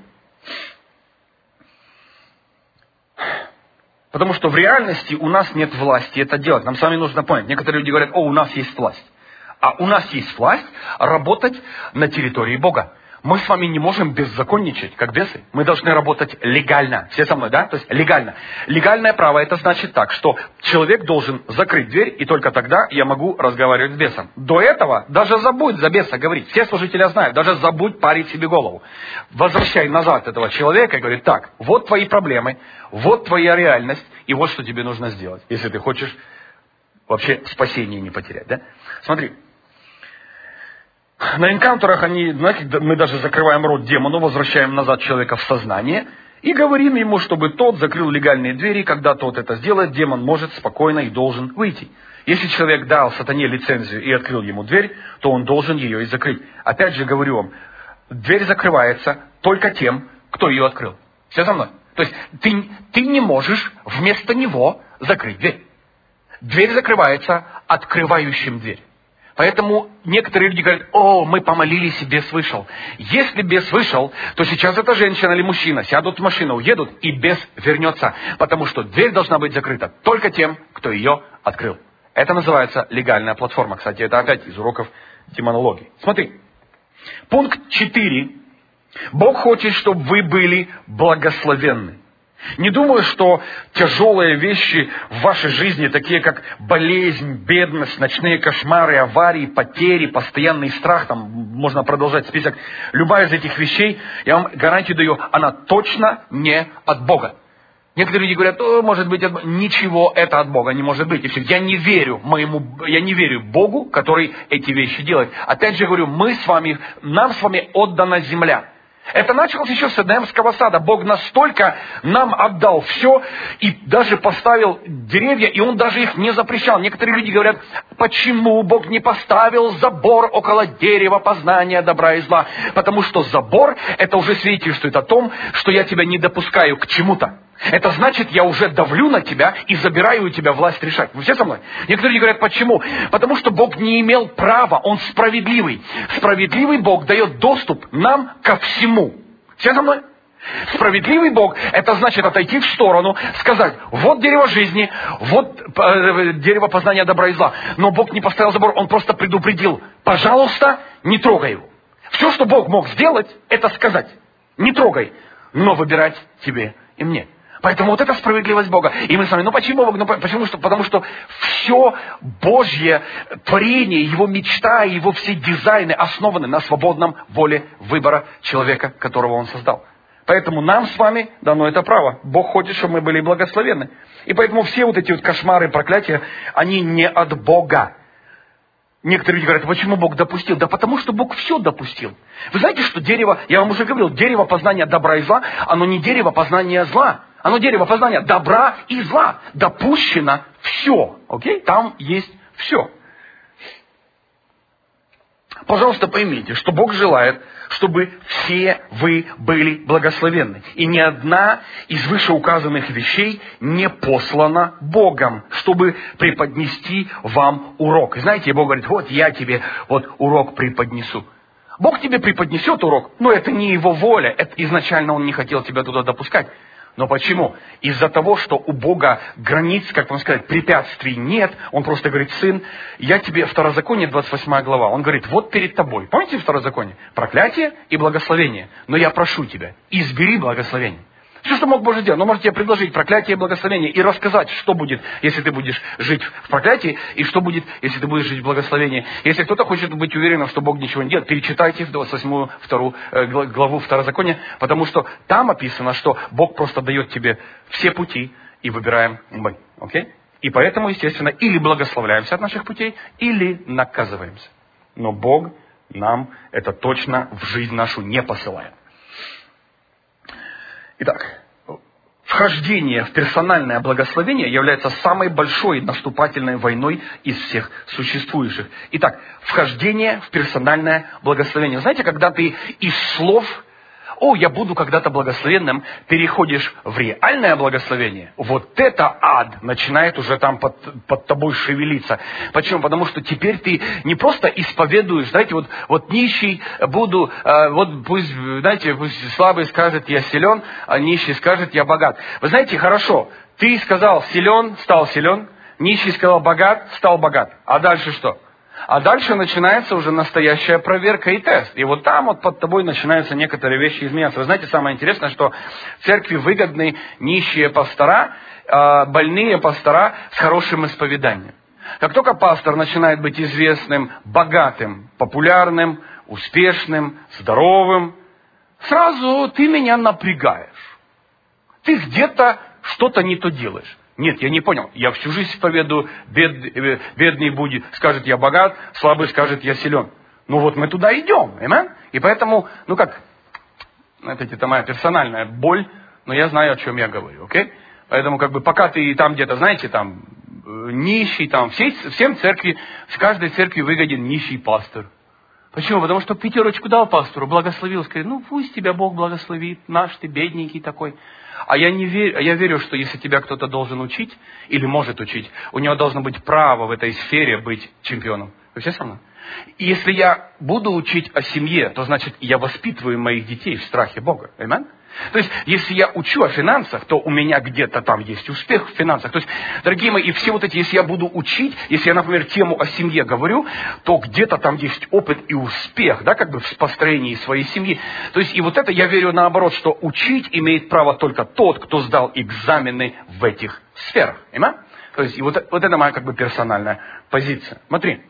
Потому что в реальности у нас нет власти это делать. Нам с вами нужно понять. Некоторые люди говорят, о, у нас есть власть. А у нас есть власть работать на территории Бога. Мы с вами не можем беззаконничать, как бесы. Мы должны работать легально. Все со мной, да? То есть легально. Легальное право, это значит так, что человек должен закрыть дверь, и только тогда я могу разговаривать с бесом. До этого даже забудь за беса говорить. Все служители знают, даже забудь парить себе голову. Возвращай назад этого человека и говори, так, вот твои проблемы, вот твоя реальность, и вот что тебе нужно сделать, если ты хочешь вообще спасение не потерять, да? Смотри. На энкаунтерах они, знаете, мы даже закрываем рот демону, возвращаем назад человека в сознание и говорим ему, чтобы тот закрыл легальные двери. Когда тот это сделает, демон может спокойно и должен выйти. Если человек дал сатане лицензию и открыл ему дверь, то он должен ее и закрыть. Опять же говорю вам, дверь закрывается только тем, кто ее открыл. Все со мной? То есть ты, ты не можешь вместо него закрыть дверь. Дверь закрывается открывающим дверь. Поэтому некоторые люди говорят, о, мы помолились, и бес вышел. Если бес вышел, то сейчас эта женщина или мужчина сядут в машину, уедут, и бес вернется. Потому что дверь должна быть закрыта только тем, кто ее открыл. Это называется легальная платформа. Кстати, это опять из уроков демонологии. Смотри. Пункт четыре. Бог хочет, чтобы вы были благословенны. Не думаю, что тяжелые вещи в вашей жизни, такие как болезнь, бедность, ночные кошмары, аварии, потери, постоянный страх, там можно продолжать список. Любая из этих вещей, я вам гарантию даю, она точно не от Бога. Некоторые люди говорят, о, может быть, от... ничего это от Бога не может быть. И все. Я не верю моему, я не верю Богу, который эти вещи делает. Опять же говорю, мы с вами, нам с вами отдана земля. Это началось еще с Эдемского сада. Бог настолько нам отдал все и даже поставил деревья, и Он даже их не запрещал. Некоторые люди говорят, почему Бог не поставил забор около дерева познания добра и зла? Потому что забор, это уже свидетельствует о том, что я тебя не допускаю к чему-то. Это значит, я уже давлю на тебя и забираю у тебя власть решать. Вы все со мной? Некоторые люди говорят, почему? Потому что Бог не имел права, Он справедливый. Справедливый Бог дает доступ нам ко всему. Все со мной? Справедливый Бог, это значит отойти в сторону, сказать, вот дерево жизни, вот э, дерево познания добра и зла. Но Бог не поставил забор, Он просто предупредил, пожалуйста, не трогай его. Все, что Бог мог сделать, это сказать, не трогай, но выбирать тебе и мне. Поэтому вот это справедливость Бога. И мы с вами, ну почему Бог? Ну почему? Что? Потому что все Божье творение, Его мечта, Его все дизайны основаны на свободном воле выбора человека, которого Он создал. Поэтому нам с вами дано это право. Бог хочет, чтобы мы были благословенны. И поэтому все вот эти вот кошмары, проклятия, они не от Бога. Некоторые люди говорят, почему Бог допустил? Да потому что Бог все допустил. Вы знаете, что дерево, я вам уже говорил, дерево познания добра и зла, оно не дерево познания зла. Оно дерево познания добра и зла. Допущено все. Окей? Там есть все. Пожалуйста, поймите, что Бог желает, чтобы все вы были благословенны. И ни одна из вышеуказанных вещей не послана Богом, чтобы преподнести вам урок. И знаете, Бог говорит, вот я тебе вот урок преподнесу. Бог тебе преподнесет урок, но это не Его воля. Это изначально Он не хотел тебя туда допускать. Но почему? Из-за того, что у Бога границ, как вам сказать, препятствий нет. Он просто говорит, сын, я тебе, Второзаконие, двадцать восьмая глава, он говорит, вот перед тобой. Помните Второзаконие? Проклятие и благословение. Но я прошу тебя, избери благословение. Все, что мог Бог сделать, но может тебе предложить проклятие и благословение и рассказать, что будет, если ты будешь жить в проклятии, и что будет, если ты будешь жить в благословении. Если кто-то хочет быть уверенным, что Бог ничего не делает, перечитайте в двадцать восьмую вторую, э, главу Второзакония, потому что там описано, что Бог просто дает тебе все пути, и выбираем мы. Okay? И поэтому, естественно, или благословляемся от наших путей, или наказываемся. Но Бог нам это точно в жизнь нашу не посылает. Итак, вхождение в персональное благословение является самой большой наступательной войной из всех существующих. Итак, вхождение в персональное благословение. Знаете, когда ты из слов «О, я буду когда-то благословенным», переходишь в реальное благословение, вот это ад начинает уже там под, под тобой шевелиться. Почему? Потому что теперь ты не просто исповедуешь, знаете, вот, вот нищий буду, э, вот пусть, знаете, пусть слабый скажет, я силен, а нищий скажет, я богат. Вы знаете, хорошо, ты сказал силен, стал силен, нищий сказал богат, стал богат. А дальше что? А дальше начинается уже настоящая проверка и тест. И вот там вот под тобой начинаются некоторые вещи изменяться. Вы знаете, самое интересное, что в церкви выгодны нищие пастора, больные пастора с хорошим исповеданием. Как только пастор начинает быть известным, богатым, популярным, успешным, здоровым, сразу ты меня напрягаешь. Ты где-то что-то не то делаешь. Нет, я не понял. Я всю жизнь исповедую, бед, бедный будет, скажет, я богат, слабый скажет, я силен. Ну вот мы туда идем, amen? И поэтому, ну как, это, это моя персональная боль, но я знаю, о чем я говорю, окей? Okay? Поэтому как бы пока ты там где-то, знаете, там, нищий, там, всей, всем церкви, в каждой церкви выгоден нищий пастор. Почему? Потому что пятерочку дал пастору, благословил, сказал, ну пусть тебя Бог благословит, наш ты бедненький такой. А я, не верю, я верю, что если тебя кто-то должен учить, или может учить, у него должно быть право в этой сфере быть чемпионом. Вы все со мной? И если я буду учить о семье, то значит я воспитываю моих детей в страхе Бога. Аминь? То есть, если я учу о финансах, то у меня где-то там есть успех в финансах. То есть, дорогие мои, и все вот эти, если я буду учить, если я, например, тему о семье говорю, то где-то там есть опыт и успех, да, как бы в построении своей семьи. То есть, и вот это я верю наоборот, что учить имеет право только тот, кто сдал экзамены в этих сферах. Понимаете? То есть, и вот, вот это моя как бы персональная позиция. Смотри.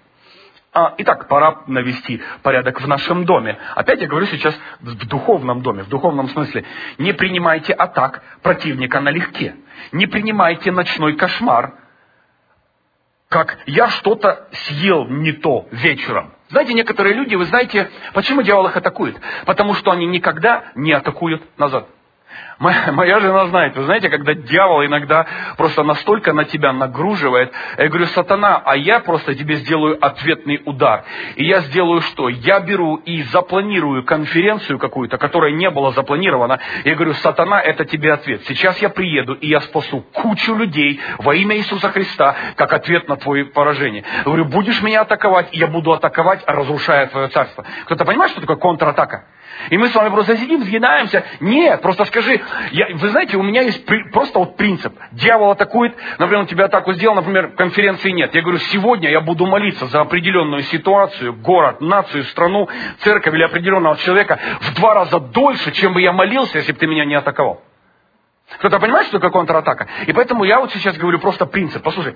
А, итак, пора навести порядок в нашем доме. Опять я говорю сейчас в духовном доме, в духовном смысле. Не принимайте атак противника налегке. Не принимайте ночной кошмар, как я что-то съел не то вечером. Знаете, некоторые люди, вы знаете, почему дьявол их атакует? Потому что они никогда не атакуют назад. Моя, моя жена знает, вы знаете, когда дьявол иногда просто настолько на тебя нагруживает, я говорю, сатана, а я просто тебе сделаю ответный удар. И я сделаю что? Я беру и запланирую конференцию какую-то, которая не была запланирована. Я говорю, сатана, это тебе ответ. Сейчас я приеду, и я спасу кучу людей во имя Иисуса Христа, как ответ на твое поражение. Я говорю, будешь меня атаковать, я буду атаковать, разрушая твое царство. Кто-то понимает, что такое контратака? И мы с вами просто сидим, сгинаемся. Нет, просто скажи, я, вы знаете, у меня есть при, просто вот принцип. Дьявол атакует, например, он тебе атаку сделал, например, конференции нет. Я говорю, сегодня я буду молиться за определенную ситуацию, город, нацию, страну, церковь или определенного человека в два раза дольше, чем бы я молился, если бы ты меня не атаковал. Кто-то понимает, что такое контратака? И поэтому я вот сейчас говорю просто принцип. Послушай.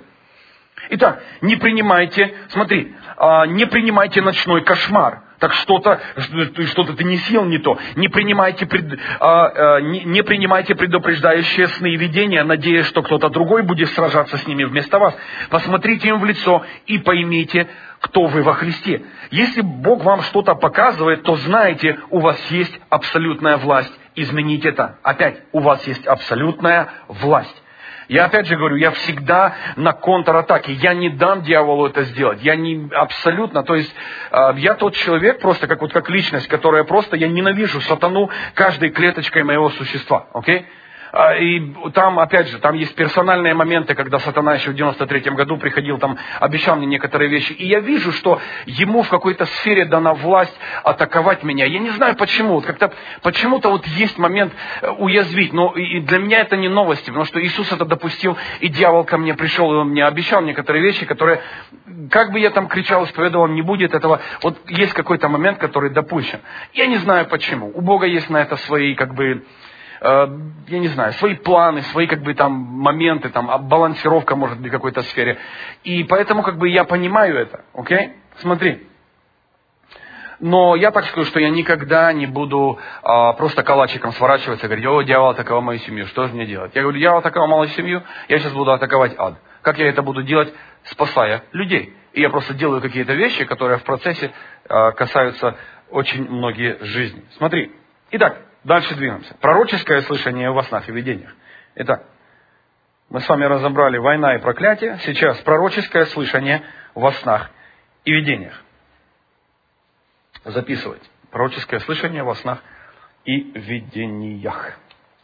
Итак, не принимайте, смотри, не принимайте ночной кошмар. Так что-то, что-то ты не съел не то. Не принимайте, пред, а, а, не, не принимайте предупреждающие сны и видения, надеясь, что кто-то другой будет сражаться с ними вместо вас. Посмотрите им в лицо и поймите, кто вы во Христе. Если Бог вам что-то показывает, то знайте, у вас есть абсолютная власть изменить это. Опять, у вас есть абсолютная власть. Я опять же говорю, я всегда на контратаке. Я не дам дьяволу это сделать. Я не абсолютно, то есть э, я тот человек просто, как вот как личность, которая просто, я ненавижу сатану каждой клеточкой моего существа. Окей? И там, опять же, там есть персональные моменты, когда сатана еще в девяносто третьем году приходил, там обещал мне некоторые вещи. И я вижу, что ему в какой-то сфере дана власть атаковать меня. Я не знаю почему. Вот как-то почему-то вот есть момент уязвить. Но и для меня это не новости, потому что Иисус это допустил, и дьявол ко мне пришел, и он мне обещал некоторые вещи, которые, как бы я там кричал, исповедовал, не будет этого. Вот есть какой-то момент, который допущен. Я не знаю почему. У Бога есть на это свои, как бы, я не знаю, свои планы, свои как бы там моменты, там балансировка может быть в какой-то сфере. И поэтому как бы я понимаю это, окей? Смотри. Но я так скажу, что я никогда не буду а, просто калачиком сворачиваться и говорить, о, дьявол атаковал мою семью, что же мне делать? Я говорю, дьявол атаковал мою семью, я сейчас буду атаковать ад. Как я это буду делать? Спасая людей. И я просто делаю какие-то вещи, которые в процессе а, касаются очень многие жизни. Смотри. Итак. Дальше двигаемся. Пророческое слышание во снах и видениях. Итак, мы с вами разобрали война и проклятие. Сейчас пророческое слышание во снах и видениях. Записывайте. Пророческое слышание во снах и видениях.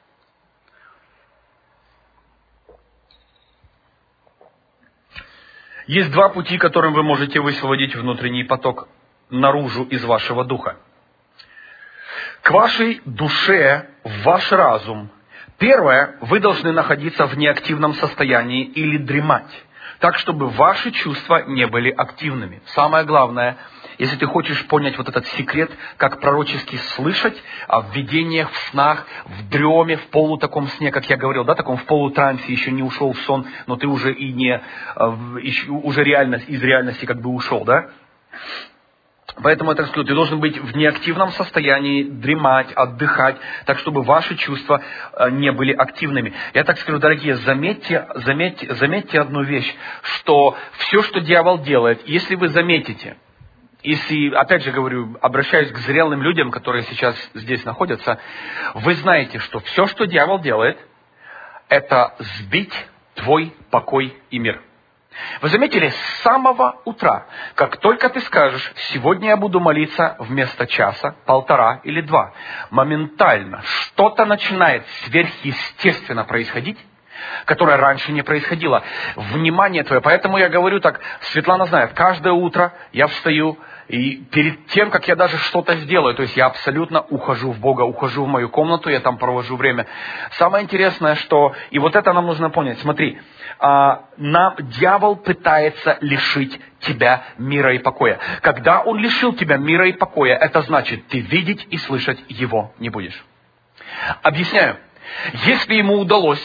Есть два пути, которым вы можете высвободить внутренний поток наружу из вашего духа. К вашей душе, в ваш разум. Первое, вы должны находиться в неактивном состоянии или дремать, так, чтобы ваши чувства не были активными. Самое главное, если ты хочешь понять вот этот секрет, как пророчески слышать, а в видениях, в снах, в дреме, в полу таком сне, как я говорил, да, таком в полутрансе, еще не ушел в сон, но ты уже и не, уже реальность, из реальности как бы ушел, да? Поэтому я так скажу, ты должен быть в неактивном состоянии, дремать, отдыхать, так, чтобы ваши чувства не были активными. Я так скажу, дорогие, заметьте, заметьте, заметьте одну вещь, что все, что дьявол делает, если вы заметите, если, опять же говорю, обращаюсь к зрелым людям, которые сейчас здесь находятся, вы знаете, что все, что дьявол делает, это сбить твой покой и мир. Вы заметили, с самого утра, как только ты скажешь, сегодня я буду молиться вместо часа, полтора или два, моментально что-то начинает сверхъестественно происходить, которое раньше не происходило. Внимание твое. Поэтому я говорю так, Светлана знает, каждое утро я встаю, и перед тем, как я даже что-то сделаю, то есть я абсолютно ухожу в Бога, ухожу в мою комнату, я там провожу время. Самое интересное, что, и вот это нам нужно понять, смотри, а, нам, дьявол пытается лишить тебя мира и покоя. Когда он лишил тебя мира и покоя, это значит, ты видеть и слышать его не будешь. Объясняю. Если ему удалось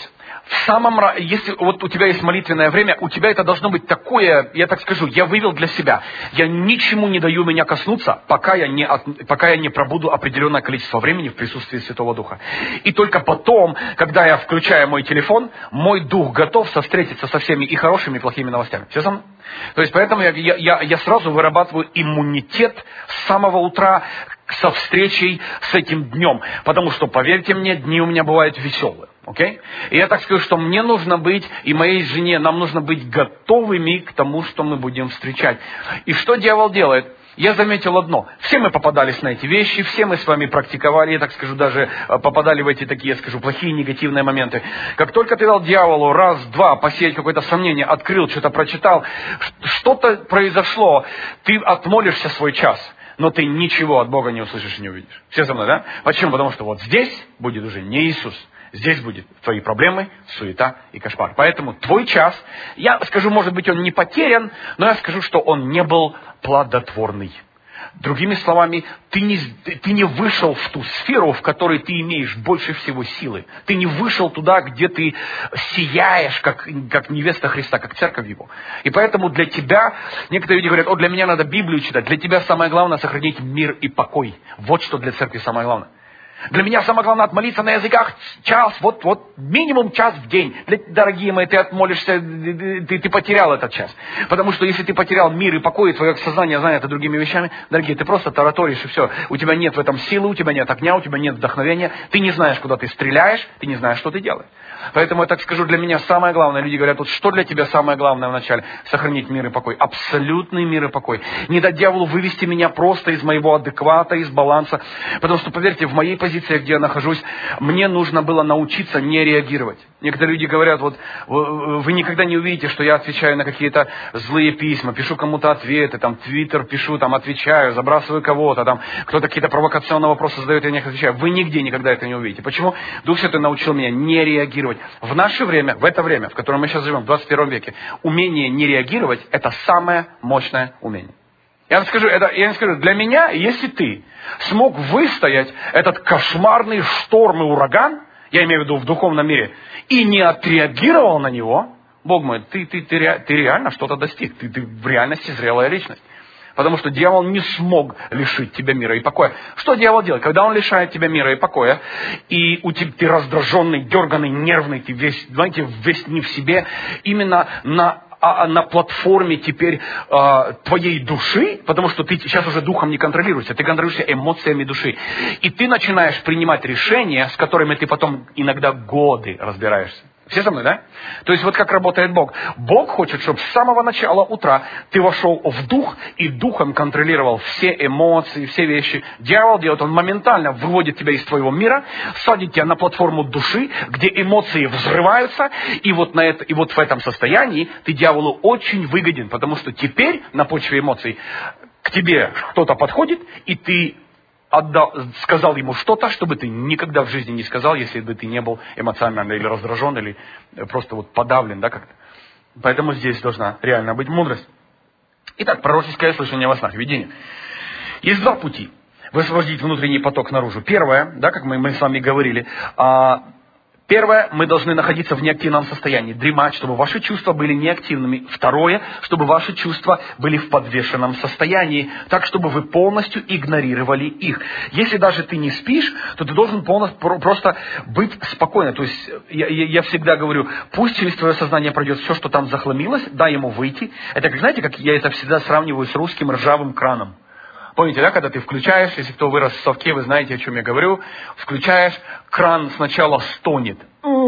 в самом, если вот у тебя есть молитвенное время, у тебя это должно быть такое, я так скажу, я вывел для себя. Я ничему не даю меня коснуться, пока я не, от, пока я не пробуду определенное количество времени в присутствии Святого Духа. И только потом, когда я включаю мой телефон, мой дух готов встретиться со всеми и хорошими, и плохими новостями. Все со мной? То есть поэтому я, я, я сразу вырабатываю иммунитет с самого утра со встречей с этим днем. Потому что, поверьте мне, дни у меня бывают веселые. Okay? И я так скажу, что мне нужно быть, и моей жене, нам нужно быть готовыми к тому, что мы будем встречать. И что дьявол делает? Я заметил одно. Все мы попадались на эти вещи, все мы с вами практиковали, я так скажу, даже попадали в эти такие, я скажу, плохие, негативные моменты. Как только ты дал дьяволу раз-два посеять какое-то сомнение, открыл, что-то прочитал, что-то произошло, ты отмолишься свой час. Но ты ничего от Бога не услышишь и не увидишь. Все со мной, да? Почему? Потому что вот здесь будет уже не Иисус. Здесь будет твои проблемы, суета и кошмар. Поэтому твой час, я скажу, может быть, он не потерян, но я скажу, что он не был плодотворный. Другими словами, ты не, ты не вышел в ту сферу, в которой ты имеешь больше всего силы. Ты не вышел туда, где ты сияешь, как, как невеста Христа, как церковь Его. И поэтому для тебя, некоторые люди говорят, о, для меня надо Библию читать. Для тебя самое главное сохранить мир и покой. Вот что для церкви самое главное. Для меня самое главное отмолиться на языках час, вот, вот минимум час в день. Для, дорогие мои, ты отмолишься, ты, ты потерял этот час. Потому что если ты потерял мир и покой, и твое сознание занято другими вещами, дорогие, ты просто тараторишь и все. У тебя нет в этом силы, у тебя нет огня, у тебя нет вдохновения. Ты не знаешь, куда ты стреляешь, ты не знаешь, что ты делаешь. Поэтому я так скажу, для меня самое главное, люди говорят, вот что для тебя самое главное вначале? Сохранить мир и покой. Абсолютный мир и покой. Не дать дьяволу вывести меня просто из моего адеквата, из баланса. Потому что, поверьте, в моей позиции, где я нахожусь, мне нужно было научиться не реагировать. Некоторые люди говорят, вот вы никогда не увидите, что я отвечаю на какие-то злые письма, пишу кому-то ответы, там, твиттер пишу, там, отвечаю, забрасываю кого-то, там, кто-то какие-то провокационные вопросы задает, я на них отвечаю. Вы нигде никогда это не увидите. Почему? Дух Святой научил меня не реагировать. В наше время, в это время, в котором мы сейчас живем, в двадцать первом веке, умение не реагировать – это самое мощное умение. Я вам скажу, это, я вам скажу, для меня, если ты смог выстоять этот кошмарный шторм и ураган, я имею в виду в духовном мире, и не отреагировал на него, Бог мой, ты, ты, ты, ты реально что-то достиг, ты, ты в реальности зрелая личность. Потому что дьявол не смог лишить тебя мира и покоя. Что дьявол делает? Когда он лишает тебя мира и покоя, и у тебя, ты раздраженный, дерганный, нервный, ты весь, знаете, весь не в себе, именно на, а, на платформе теперь а, твоей души, потому что ты сейчас уже духом не контролируешься, ты контролируешься эмоциями души. И ты начинаешь принимать решения, с которыми ты потом иногда годы разбираешься. Все со мной, да? То есть вот как работает Бог. Бог хочет, чтобы с самого начала утра ты вошел в дух и духом контролировал все эмоции, все вещи. Дьявол делает, он моментально выводит тебя из твоего мира, садит тебя на платформу души, где эмоции взрываются, и вот, на это, и вот в этом состоянии ты дьяволу очень выгоден, потому что теперь на почве эмоций к тебе кто-то подходит, и ты Отдал, сказал ему что-то, что бы ты никогда в жизни не сказал, если бы ты не был эмоционально или раздражен, или просто вот подавлен, да, как-то. Поэтому здесь должна реально быть мудрость. Итак, пророческое слышание во снах, видение. Есть два пути высвободить внутренний поток наружу. Первое, да, как мы, мы с вами говорили, а, Первое, мы должны находиться в неактивном состоянии, дремать, чтобы ваши чувства были неактивными. Второе, чтобы ваши чувства были в подвешенном состоянии, так, чтобы вы полностью игнорировали их. Если даже ты не спишь, то ты должен полностью, просто быть спокойным. То есть, я, я всегда говорю, пусть через твое сознание пройдет все, что там захламилось, дай ему выйти. Это, как знаете, как я это всегда сравниваю с русским ржавым краном. Помните, да, когда ты включаешь, если кто вырос в совке, вы знаете, о чем я говорю, включаешь, кран сначала стонет.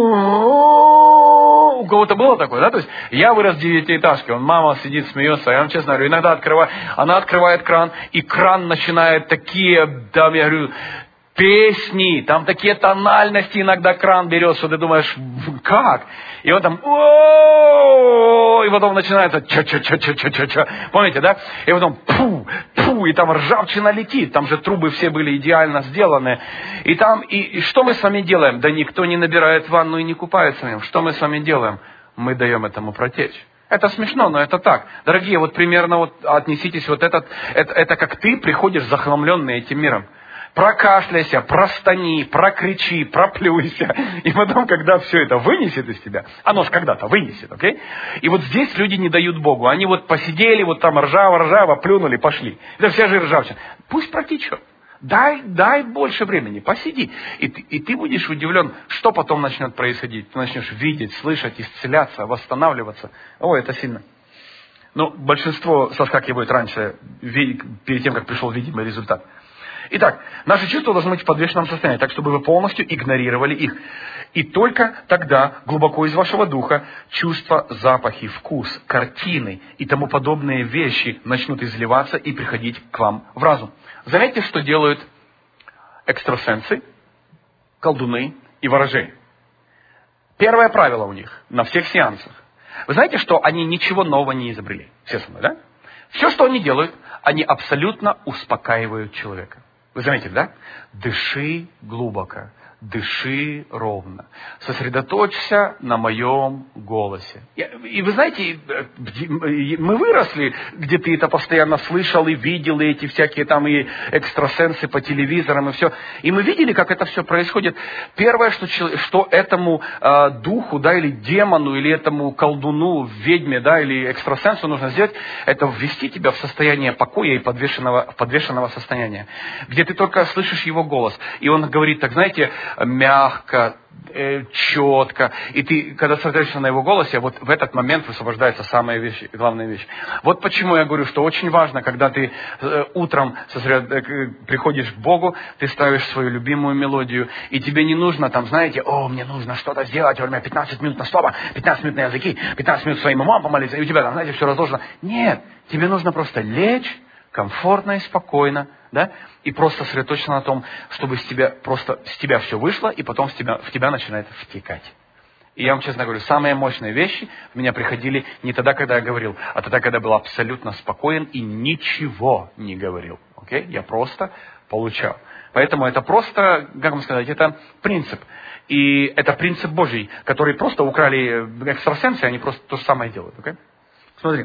У кого-то было такое, да? То есть я вырос в девятиэтажке, он, мама сидит, смеется, я вам честно говорю, иногда открываю, она открывает кран, и кран начинает такие, да, я говорю, песни, там такие тональности иногда кран берет, что ты думаешь, как? И он там, и потом начинается ча-ча-ча-ча-ча-ча, помните, да? И потом пу, пу, и там ржавчина летит, там же трубы все были идеально сделаны. И там, и, и что мы с вами делаем? Да никто не набирает ванну и не купается в нем. Что мы с вами делаем? Мы даем этому протечь. Это смешно, но это так. Дорогие, вот примерно вот отнеситесь, вот этот, это, это как ты приходишь захламленный этим миром. прокашляйся, простани, прокричи, проплюйся. И потом, когда все это вынесет из тебя, оно же когда-то вынесет, окей? И вот здесь люди не дают Богу. Они вот посидели, вот там ржаво-ржаво, плюнули, пошли. Это вся же ржавчина. Пусть протечет. Дай, дай больше времени, посиди. И ты, и ты будешь удивлен, что потом начнет происходить. Ты начнешь видеть, слышать, исцеляться, восстанавливаться. О, это сильно. Ну, большинство соскакивают раньше, перед тем, как пришел видимый результат. Итак, наши чувства должны быть в подвешенном состоянии, так, чтобы вы полностью игнорировали их. И только тогда глубоко из вашего духа чувства, запахи, вкус, картины и тому подобные вещи начнут изливаться и приходить к вам в разум. Заметьте, что делают экстрасенсы, колдуны и ворожеи. Первое правило у них на всех сеансах. Вы знаете, что они ничего нового не изобрели? Все со мной, да? Все, что они делают, они абсолютно успокаивают человека. Вы заметили, да? Дыши глубоко, дыши ровно. Сосредоточься на моем голосе. И вы знаете, мы выросли, где ты это постоянно слышал и видел, и эти всякие там и экстрасенсы по телевизорам и все. И мы видели, как это все происходит. Первое, что, что этому э, духу, да, или демону, или этому колдуну, ведьме, да, или экстрасенсу нужно сделать, это ввести тебя в состояние покоя и подвешенного, подвешенного состояния. Где ты только слышишь его голос. И он говорит, так знаете, мягко, э, четко. И ты, когда сосредоточишься на его голосе, вот в этот момент высвобождается самая вещь, главная вещь. Вот почему я говорю, что очень важно, когда ты э, утром сосред... э, приходишь к Богу, ты ставишь свою любимую мелодию, и тебе не нужно там, знаете, о, мне нужно что-то сделать, у меня пятнадцать минут на слово, пятнадцать минут на языки, пятнадцать минут своим умом помолиться, и у тебя там, знаете, все разложено. Нет, тебе нужно просто лечь комфортно и спокойно, да, и просто сосредоточиться на том, чтобы с тебя просто с тебя все вышло, и потом с тебя, в тебя начинает втекать. И я вам честно говорю, самые мощные вещи в меня приходили не тогда, когда я говорил, а тогда, когда был абсолютно спокоен и ничего не говорил. Окей? Я просто получал. Поэтому это просто, как вам сказать, это принцип. И это принцип Божий, который просто украли экстрасенсы, они просто то же самое делают. Окей? Смотри.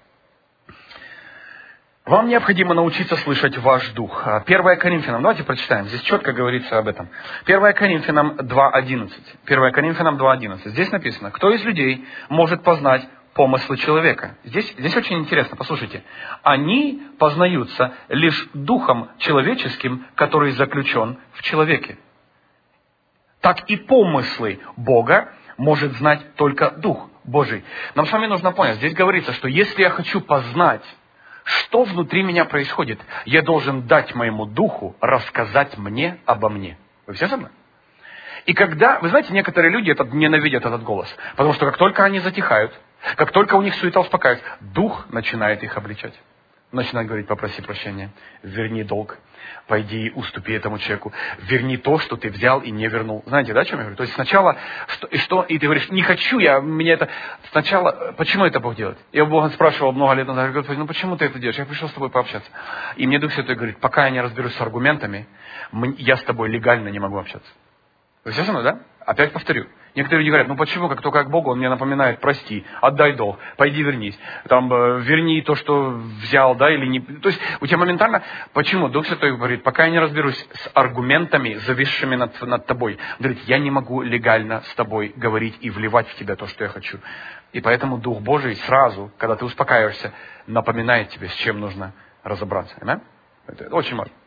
Вам необходимо научиться слышать ваш дух. первое Коринфянам, давайте прочитаем, здесь четко говорится об этом. первое Коринфянам два одиннадцать. первое Коринфянам два одиннадцать. Здесь написано, кто из людей может познать помыслы человека? Здесь, здесь очень интересно, послушайте. Они познаются лишь духом человеческим, который заключен в человеке. Так и помыслы Бога может знать только Дух Божий. Нам с вами нужно понять, здесь говорится, что если я хочу познать, что внутри меня происходит, я должен дать моему духу рассказать мне обо мне. Вы все со мной? И когда, вы знаете, некоторые люди этот, ненавидят этот голос, потому что как только они затихают, как только у них суета успокаивается, дух начинает их обличать. Начинает говорить, попроси прощения, верни долг, пойди уступи этому человеку, верни то, что ты взял и не вернул. Знаете, да, о чем я говорю? То есть сначала, что, и, что, и ты говоришь, не хочу я, мне это... Сначала, почему это Бог делает? Я у Бога спрашивал много лет назад, говорю, ну почему ты это делаешь? Я пришел с тобой пообщаться. И мне Дух Святой говорит, пока я не разберусь с аргументами, я с тобой легально не могу общаться. Вы все со мной, да? Опять повторю. Некоторые люди говорят, ну почему, как только к Богу, Он мне напоминает, прости, отдай долг, пойди вернись, там, верни то, что взял, да, или не... То есть у тебя моментально... Почему? Дух Святой говорит, пока я не разберусь с аргументами, зависшими над, над тобой, говорит, я не могу легально с тобой говорить и вливать в тебя то, что я хочу. И поэтому Дух Божий сразу, когда ты успокаиваешься, напоминает тебе, с чем нужно разобраться. Да? Это очень важно.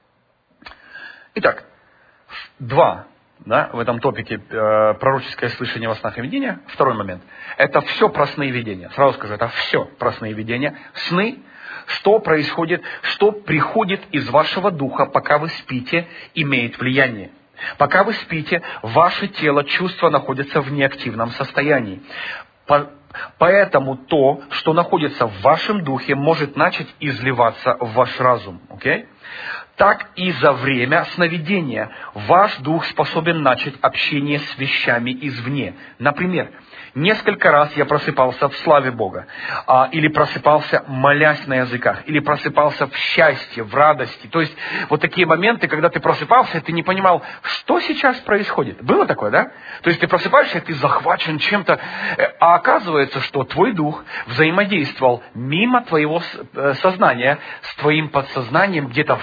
Итак, два... Да, в этом топике э, пророческое слышание во снах и видениях. Второй момент. Это все про сны и видения. Сразу скажу, это все про сны и видения. Сны, что происходит, что приходит из вашего духа, пока вы спите, имеет влияние. Пока вы спите, ваше тело, чувства находятся в неактивном состоянии. По, поэтому то, что находится в вашем духе, может начать изливаться в ваш разум. Okay? Так и за время сновидения ваш дух способен начать общение с вещами извне. Например, несколько раз я просыпался в славе Бога, а, или просыпался, молясь на языках, или просыпался в счастье, в радости. То есть вот такие моменты, когда ты просыпался, и ты не понимал, что сейчас происходит. Было такое, да? То есть ты просыпаешься, и ты захвачен чем-то, а оказывается, что твой дух взаимодействовал мимо твоего сознания с твоим подсознанием где-то в тайне,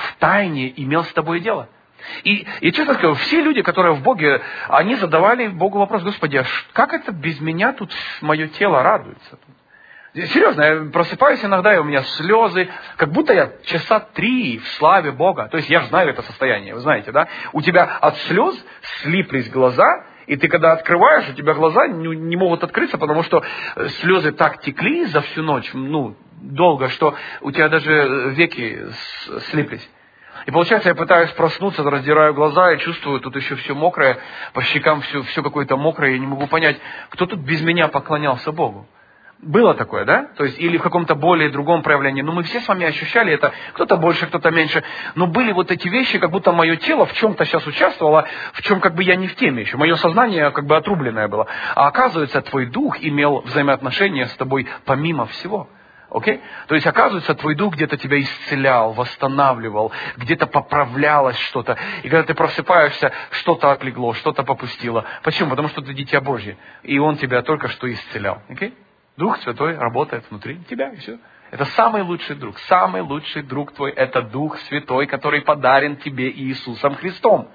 втайне имел с тобой дело. И, и честно скажу, все люди, которые в Боге, они задавали Богу вопрос: Господи, а как это без меня тут мое тело радуется? Серьезно, я просыпаюсь иногда, и у меня слезы, как будто я часа три в славе Бога. То есть я же знаю это состояние, вы знаете, да? У тебя от слез слиплись глаза, и ты когда открываешь, у тебя глаза не, не могут открыться, потому что слезы так текли за всю ночь, ну, долго, что у тебя даже веки слиплись. И получается, я пытаюсь проснуться, раздираю глаза, и чувствую, тут еще все мокрое, по щекам все, все какое-то мокрое, я не могу понять, кто тут без меня поклонялся Богу. Было такое, да? То есть, или в каком-то более другом проявлении. Но мы все с вами ощущали это, кто-то больше, кто-то меньше. Но были вот эти вещи, как будто мое тело в чем-то сейчас участвовало, в чем как бы я не в теме еще. Мое сознание как бы отрубленное было. А оказывается, твой дух имел взаимоотношения с тобой помимо всего. Окей? То есть, оказывается, твой дух где-то тебя исцелял, восстанавливал, где-то поправлялось что-то. И когда ты просыпаешься, что-то отлегло, что-то попустило. Почему? Потому что ты дитя Божье. И Он тебя только что исцелял. Окей? Дух Святой работает внутри тебя, и все. Это самый лучший друг. Самый лучший друг твой – это Дух Святой, который подарен тебе Иисусом Христом.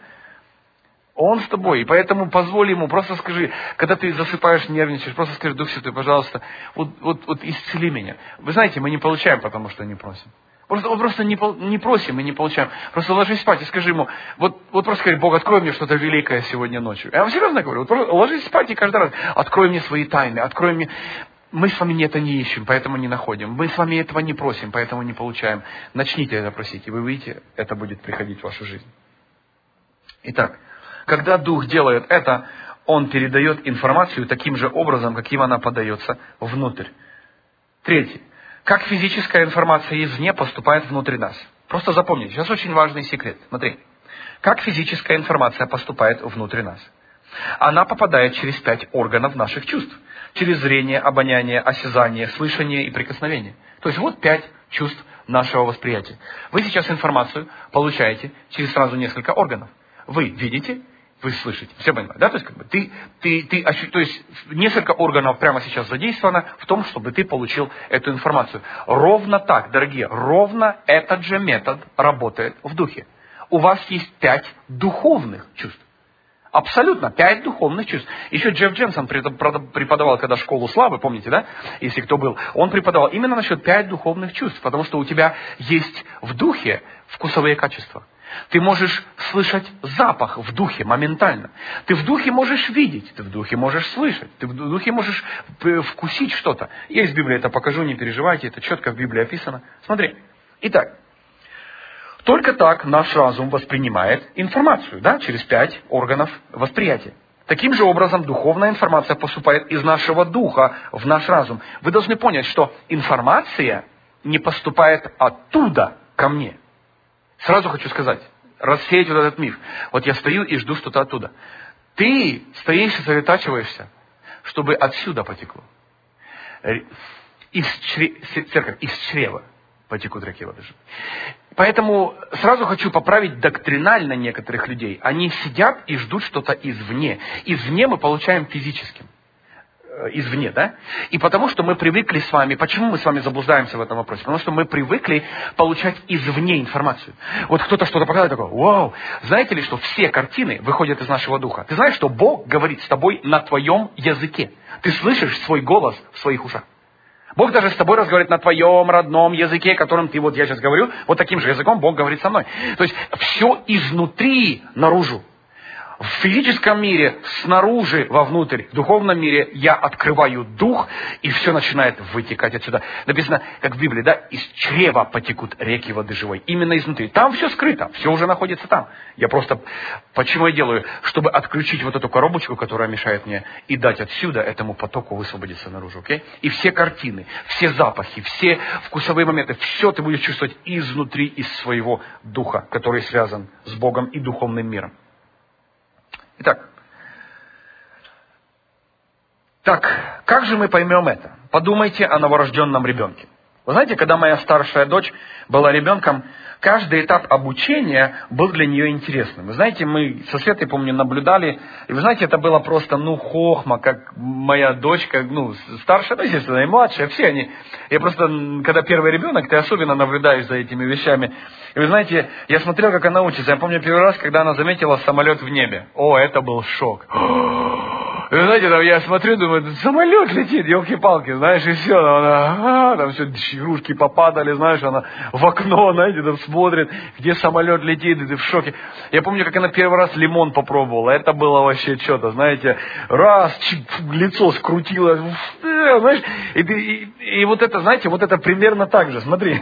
Он с тобой. И поэтому позволь Ему, просто скажи, когда ты засыпаешь, нервничаешь, просто скажи: Дух Святой, пожалуйста, вот, вот, вот исцели меня. Вы знаете, мы не получаем, потому что не просим. Просто, вот просто не, не просим и не получаем. Просто ложись спать и скажи Ему, вот, вот просто скажи: Бог, открой мне что-то великое сегодня ночью. Я вам серьезно говорю, вот просто ложись спать и каждый раз открой мне свои тайны, открой мне... Мы с вами это не ищем, поэтому не находим. Мы с вами этого не просим, поэтому не получаем. Начните это просить, и вы увидите, это будет приходить в вашу жизнь. Итак, когда Дух делает это, Он передает информацию таким же образом, каким она подается внутрь. Третье. Как физическая информация извне поступает внутрь нас. Просто запомните, сейчас очень важный секрет. Смотри. Как физическая информация поступает внутрь нас. Она попадает через пять органов наших чувств. Через зрение, обоняние, осязание, слышание и прикосновение. То есть вот пять чувств нашего восприятия. Вы сейчас информацию получаете через сразу несколько органов. Вы видите, вы слышите. Все понимают, да? То есть, как бы, ты, ты, ты, то есть несколько органов прямо сейчас задействовано в том, чтобы ты получил эту информацию. Ровно так, дорогие, ровно этот же метод работает в духе. У вас есть пять духовных чувств. Абсолютно, пять духовных чувств. Еще Джефф Дженсон преподавал, когда школу славы, помните, да? Если кто был, он преподавал именно насчет пять духовных чувств, потому что у тебя есть в духе вкусовые качества. Ты можешь слышать запах в духе моментально. Ты в духе можешь видеть, ты в духе можешь слышать, ты в духе можешь вкусить что-то. Я из Библии это покажу, не переживайте, это четко в Библии описано. Смотри. Итак. Только так наш разум воспринимает информацию, да, через пять органов восприятия. Таким же образом духовная информация поступает из нашего духа в наш разум. Вы должны понять, что информация не поступает оттуда ко мне. Сразу хочу сказать, рассеять вот этот миф. Вот я стою и жду что-то оттуда. Ты стоишь и сосредотачиваешься, чтобы отсюда потекло. Из, чре... Церковь, из чрева потекут реки воды. Поэтому сразу хочу поправить доктринально некоторых людей. Они сидят и ждут что-то извне. Извне мы получаем физическим. Извне, да? И потому что мы привыкли с вами, почему мы с вами заблуждаемся в этом вопросе? Потому что мы привыкли получать извне информацию. Вот кто-то что-то показывает, такой: вау! Знаете ли, что все картины выходят из нашего духа? Ты знаешь, что Бог говорит с тобой на твоем языке? Ты слышишь свой голос в своих ушах. Бог даже с тобой разговаривает на твоем родном языке, которым ты, вот я сейчас говорю, вот таким же языком Бог говорит со мной. То есть все изнутри наружу. В физическом мире снаружи вовнутрь, в духовном мире я открываю дух, и все начинает вытекать отсюда. Написано, как в Библии, да, из чрева потекут реки воды живой. Именно изнутри. Там все скрыто, все уже находится там. Я просто, почему я делаю? Чтобы отключить вот эту коробочку, которая мешает мне, и дать отсюда этому потоку высвободиться наружу. Okay? И все картины, все запахи, все вкусовые моменты, все ты будешь чувствовать изнутри, из своего духа, который связан с Богом и духовным миром. Итак, так, как же мы поймем это? Подумайте о новорожденном ребенке. Вы знаете, когда моя старшая дочь была ребенком, каждый этап обучения был для нее интересным. Вы знаете, мы со Светой, помню, наблюдали, и вы знаете, это было просто, ну, хохма, как моя дочка, ну, старшая, ну, естественно, и младшая, все они. Я просто, когда первый ребенок, ты особенно наблюдаешь за этими вещами. И вы знаете, я смотрел, как она учится. Я помню первый раз, когда она заметила самолет в небе. О, это был шок. И вы знаете, там я смотрю, думаю, самолет летит, елки-палки, знаешь, и все, она, а, там все, игрушки попадали, знаешь, она в окно, знаете, там смотрит, где самолет летит, и ты в шоке. Я помню, как она первый раз лимон попробовала, это было вообще что-то, знаете, раз, чик, лицо скрутило, знаешь, и, ты, и, и вот это, знаете, вот это примерно так же, смотри.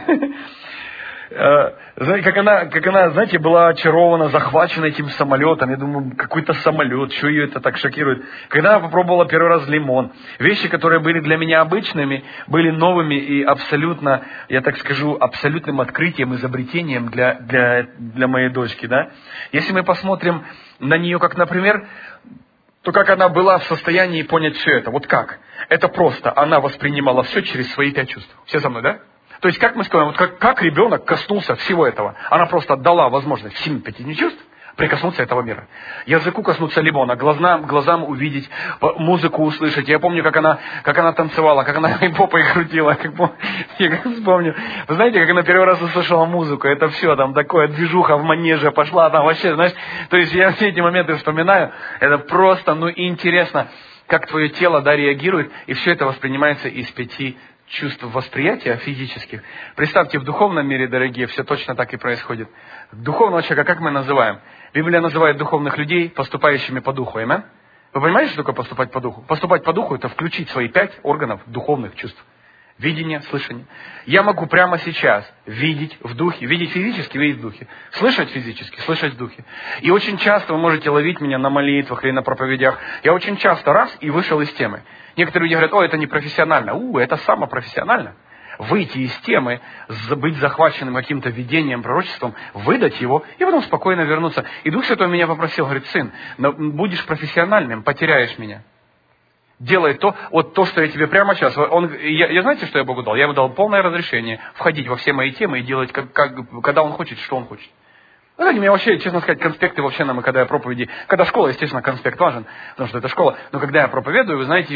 Знаете, как она, как она, знаете, была очарована, захвачена этим самолетом. Я думаю, какой-то самолет, что ее это так шокирует. Когда она попробовала первый раз лимон, вещи, которые были для меня обычными, были новыми и абсолютно, я так скажу, абсолютным открытием, изобретением для, для, для моей дочки, да. Если мы посмотрим на нее, как, например, то как она была в состоянии понять все это. Вот как? Это просто. Она воспринимала все через свои пять чувств. Все со мной, да? То есть, как мы сказали, вот как, как ребенок коснулся всего этого. Она просто отдала возможность всем пяти чувств прикоснуться этого мира. Языку коснуться лимона, глазам, глазам увидеть, музыку услышать. Я помню, как она, как она танцевала, как она попой крутила. Как, я как вспомню. Вы знаете, как она первый раз услышала музыку. Это все, там такое движуха в манеже пошла. Там вообще, знаешь, то есть я все эти моменты вспоминаю. Это просто, ну, интересно, как твое тело, да, реагирует. И все это воспринимается из пяти чувств восприятия физических. Представьте, в духовном мире, дорогие, все точно так и происходит. Духовного человека как мы называем? Библия называет духовных людей поступающими по духу. Аминь? Вы понимаете, что такое поступать по духу? Поступать по духу – это включить свои пять органов духовных чувств. Видение, слышание. Я могу прямо сейчас видеть в духе, видеть физически, видеть в духе. Слышать физически, слышать в духе. И очень часто вы можете ловить меня на молитвах или на проповедях. Я очень часто раз и вышел из темы. Некоторые люди говорят, о, это не профессионально. У, это самопрофессионально. Выйти из темы, быть захваченным каким-то видением, пророчеством, выдать его и потом спокойно вернуться. И Дух Святой меня попросил, говорит, сын, будешь профессиональным, потеряешь меня. Делай то, вот то, что я тебе прямо сейчас. Он, я, я знаете, что я Богу дал? Я ему дал полное разрешение входить во все мои темы и делать, как, как, когда он хочет, что он хочет. Знаете, у меня вообще, честно сказать, конспекты вообще нам, и когда я проповеди, когда школа, естественно, конспект важен, потому что это школа, но когда я проповедую, вы знаете,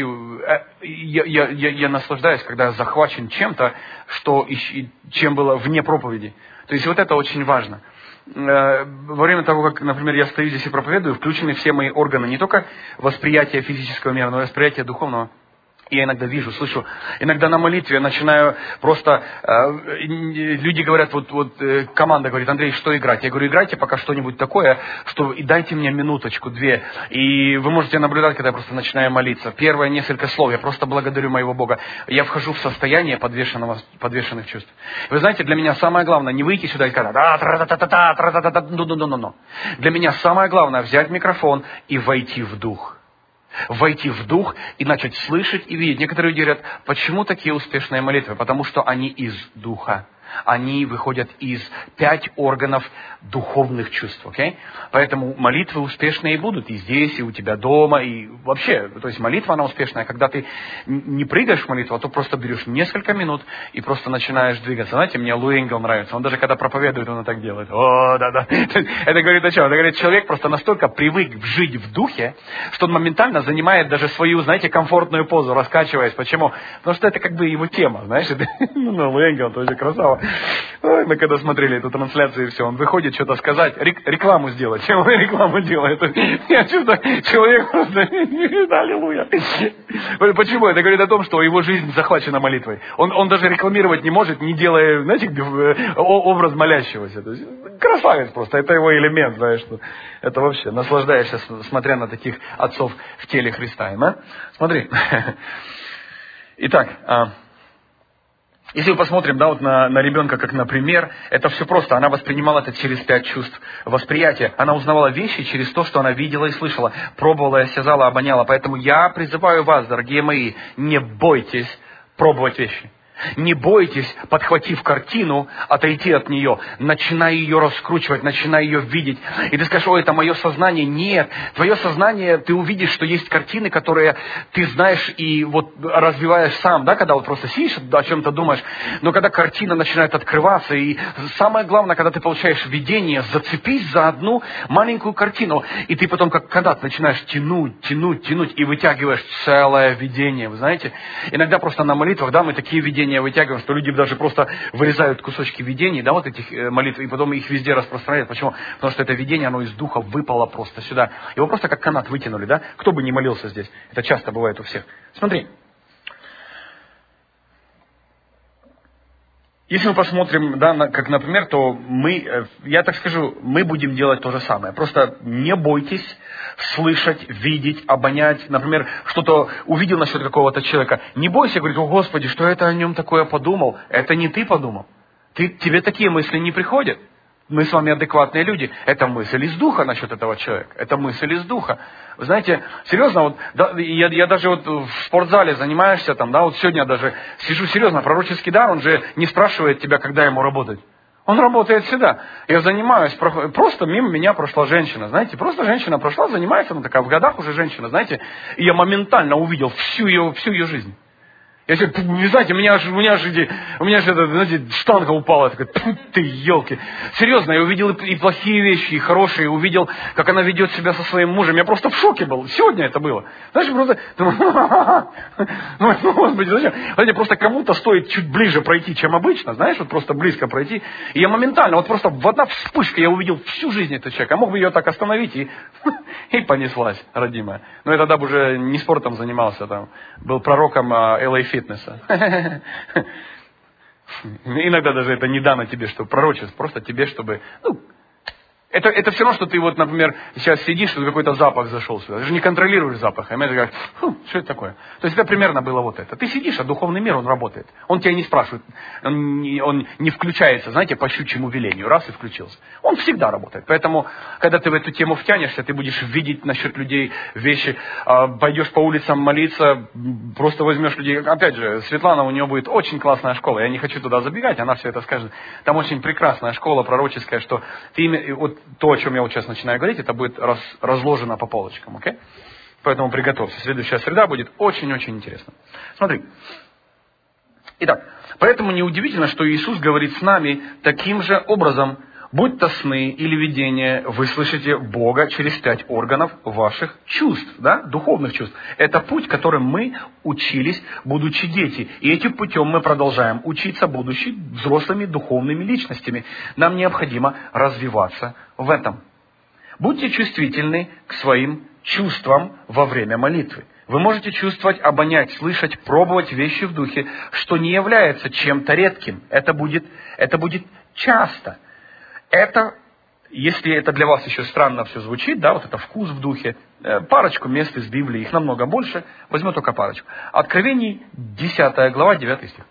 я, я, я, я наслаждаюсь, когда я захвачен чем-то, что, чем было вне проповеди. То есть вот это очень важно. Во время того, как, например, я стою здесь и проповедую, включены все мои органы, не только восприятие физического мира, но и восприятие духовного. Я иногда вижу, слышу, иногда на молитве начинаю просто, э, люди говорят, вот, вот э, команда говорит, Андрей, что играть? Я говорю, играйте пока что-нибудь такое, что и дайте мне минуточку, две. И вы можете наблюдать, когда я просто начинаю молиться. Первое несколько слов, я просто благодарю моего Бога. Я вхожу в состояние подвешенного, подвешенных чувств. Вы знаете, для меня самое главное не выйти сюда и сказать, да, тра-та-та-та, тра-та-та-та, ну-ну-ну-ну. Для меня самое главное взять микрофон и войти в дух. Войти в дух и начать слышать и видеть. Некоторые люди говорят, почему такие успешные молитвы? Потому что они из духа. Они выходят из пять органов духовных чувств. Okay? Поэтому молитвы успешные будут и здесь, и у тебя дома, и вообще. То есть молитва, она успешная. Когда ты не прыгаешь в молитву, а то просто берешь несколько минут и просто начинаешь двигаться. Знаете, мне Лу Энгел нравится. Он даже когда проповедует, он так делает. О, да-да. Это говорит о чем? Это говорит, человек просто настолько привык жить в духе, что он моментально занимает даже свою, знаете, комфортную позу, раскачиваясь. Почему? Потому что это как бы его тема, знаешь. Ну, Лу Энгел тоже красава. Ой, мы когда смотрели эту трансляцию, и все, он выходит что-то сказать, рекламу сделать. Он рекламу делает. Я чувствую, человек просто... Аллилуйя. Почему? Это говорит о том, что его жизнь захвачена молитвой. Он, он даже рекламировать не может, не делая, знаете, образ молящегося. То есть, красавец просто, это его элемент, знаешь, что это вообще, наслаждаешься, смотря на таких отцов в теле Христа. А? Смотри. Итак, если мы посмотрим, да, вот на, на ребенка как на пример, это все просто. Она воспринимала это через пять чувств восприятия. Она узнавала вещи через то, что она видела и слышала, пробовала, осязала, обоняла. Поэтому я призываю вас, дорогие мои, не бойтесь пробовать вещи. Не бойтесь, подхватив картину, отойти от нее. Начинай ее раскручивать, начинай ее видеть. И ты скажешь: ой, это мое сознание. Нет. Твое сознание, ты увидишь, что есть картины, которые ты знаешь и вот развиваешь сам, да, когда вот просто сидишь, о чем-то думаешь. Но когда картина начинает открываться, и самое главное, когда ты получаешь видение, зацепись за одну маленькую картину, и ты потом как канат начинаешь тянуть, тянуть, тянуть, и вытягиваешь целое видение. Вы знаете, иногда просто на молитвах, да, мы такие видения вытягиваем, что люди даже просто вырезают кусочки видений, да, вот этих молитв, и потом их везде распространяют. Почему? Потому что это видение, оно из духа выпало просто сюда. Его просто как канат вытянули, да? Кто бы ни молился здесь. Это часто бывает у всех. Смотри. Если мы посмотрим, да, на, как, например, то мы, я так скажу, мы будем делать то же самое. Просто не бойтесь слышать, видеть, обонять. Например, что-то увидел насчет какого-то человека. Не бойся, говорит: о Господи, что это о нем такое подумал? Это не ты подумал. Ты, тебе такие мысли не приходят. Мы с вами адекватные люди. Это мысль из духа насчет этого человека. Это мысль из духа. Вы знаете, серьезно, вот, да, я, я даже вот в спортзале занимаешься, там, да, вот сегодня даже сижу серьезно, пророческий дар, он же не спрашивает тебя, когда ему работать. Он работает всегда. Я занимаюсь, просто мимо меня прошла женщина, знаете, просто женщина прошла, занимается, она такая в годах уже женщина, знаете, и я моментально увидел всю ее, всю ее жизнь. Я себе, не знаете, у меня же, у меня же, у меня же, знаете, штанга упала, такая: ты елки. Серьезно, я увидел и плохие вещи, и хорошие, увидел, как она ведет себя со своим мужем. Я просто в шоке был. Сегодня это было. Знаешь, просто, ну, господи, зачем? Знаете, просто кому-то стоит чуть ближе пройти, чем обычно, знаешь, вот просто близко пройти. И я моментально, вот просто в одна вспышка я увидел всю жизнь этого человека. Я мог бы ее так остановить, и, и понеслась, родимая. Но я тогда бы уже не спортом занимался, там, был пророком эл эй фитнеса. Иногда даже это не дано тебе, чтобы пророчество, просто тебе, чтобы... Ну, это, это все равно, что ты вот, например, сейчас сидишь, что какой-то запах зашел сюда. Ты же не контролируешь запах. А мне говорят: фу, что это такое? То есть это примерно было вот это. Ты сидишь, а духовный мир, он работает. Он тебя не спрашивает. Он не, он не включается, знаете, по щучьему велению. Раз и включился. Он всегда работает. Поэтому, когда ты в эту тему втянешься, ты будешь видеть насчет людей вещи. Пойдешь по улицам молиться, просто возьмешь людей. Опять же, Светлана, у нее будет очень классная школа. Я не хочу туда забегать, она все это скажет. Там очень прекрасная школа пророческая, что ты именно... Вот то, о чем я вот сейчас начинаю говорить, это будет раз, разложено по полочкам, окей? Okay? Поэтому приготовься. Следующая среда будет очень-очень интересна. Смотри. Итак, поэтому неудивительно, что Иисус говорит с нами таким же образом: будь то сны или видения, вы слышите Бога через пять органов ваших чувств, да, духовных чувств. Это путь, которым мы учились, будучи дети. И этим путем мы продолжаем учиться, будучи взрослыми духовными личностями. Нам необходимо развиваться в этом. Будьте чувствительны к своим чувствам во время молитвы. Вы можете чувствовать, обонять, слышать, пробовать вещи в духе, что не является чем-то редким. Это будет, это будет часто. Это, если это для вас еще странно все звучит, да, вот это вкус в духе, парочку мест из Библии, их намного больше, возьму только парочку. Откровений, десятая глава, девятый стих.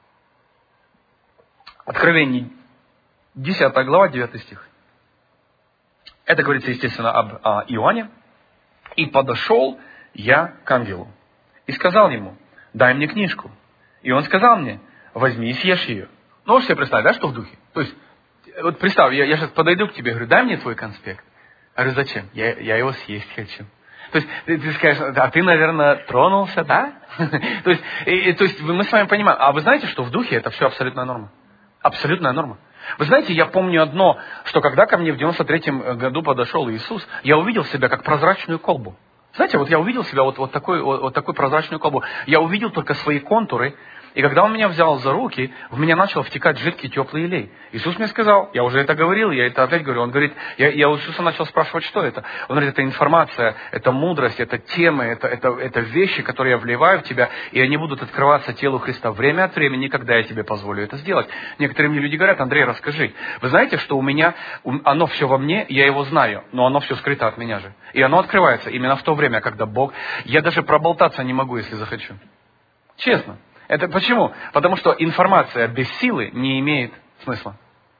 Откровений, десятая глава, девятый стих. Это говорится, естественно, об о Иоанне. «И подошел я к ангелу, и сказал ему: дай мне книжку. И он сказал мне: возьми и съешь ее». Ну, можете себе представить, да, что в духе? То есть, вот представь, я, я сейчас подойду к тебе, говорю: дай мне твой конспект. Я говорю: зачем? Я, я его съесть хочу. То есть, ты, ты скажешь: а ты, наверное, тронулся, да? То есть, и, и, то есть, мы с вами понимаем, а вы знаете, что в духе это все абсолютная норма? Абсолютная норма. Вы знаете, я помню одно, что когда ко мне в девяносто третьем году подошел Иисус, я увидел себя как прозрачную колбу. Знаете, вот я увидел себя вот, вот, такой, вот, вот такую прозрачную колбу. Я увидел только свои контуры. И когда он меня взял за руки, в меня начал втекать жидкий теплый елей. Иисус мне сказал, я уже это говорил, я это опять говорю. Он говорит, я, я у Иисуса начал спрашивать, что это. Он говорит, это информация, это мудрость, это темы, это, это, это вещи, которые я вливаю в тебя, и они будут открываться телу Христа время от времени, когда я тебе позволю это сделать. Некоторые мне люди говорят: Андрей, расскажи. Вы знаете, что у меня, оно все во мне, я его знаю, но оно все скрыто от меня же. И оно открывается именно в то время, когда Бог... Я даже проболтаться не могу, если захочу. Честно. Это почему? Потому что информация без силы не имеет смысла.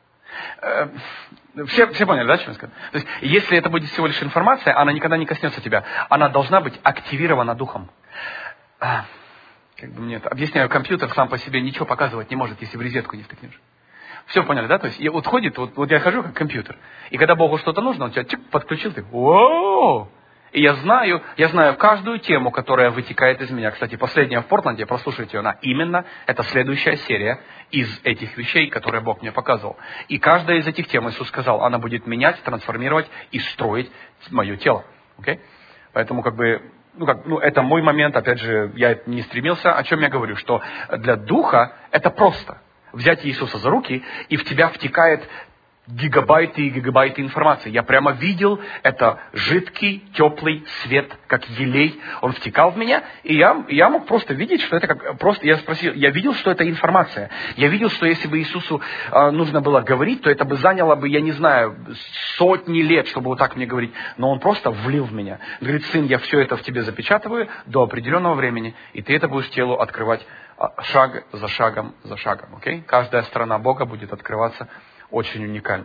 Все, все поняли, да, что я сказал? То есть, если это будет всего лишь информация, она никогда не коснется тебя. Она должна быть активирована духом. Как бы мне это... Объясняю, компьютер сам по себе ничего показывать не может, если в розетку не втыкнешь. Все поняли, да? То есть вот ходит, вот, вот я хожу как компьютер. И когда Богу что-то нужно, он тебя чик, подключил, ты «Воу!» И я знаю, я знаю каждую тему, которая вытекает из меня. Кстати, последняя в Портленде, прослушайте ее, она именно, это следующая серия из этих вещей, которые Бог мне показывал. И каждая из этих тем, Иисус сказал, она будет менять, трансформировать и строить мое тело. Okay? Поэтому как бы, ну как, ну это мой момент, опять же, я не стремился. О чем я говорю? Что для духа это просто. Взять Иисуса за руки, и в тебя втекает гигабайты и гигабайты информации. Я прямо видел это жидкий, теплый свет, как елей. Он втекал в меня, и я, я мог просто видеть, что это как просто. Я спросил, я видел, что это информация. Я видел, что если бы Иисусу э, нужно было говорить, то это бы заняло бы, я не знаю, сотни лет, чтобы вот так мне говорить. Но он просто влил в меня. Он говорит, сын, я все это в тебе запечатываю до определенного времени, и ты это будешь телу открывать шаг за шагом за шагом. Okay? Каждая сторона Бога будет открываться очень уникально.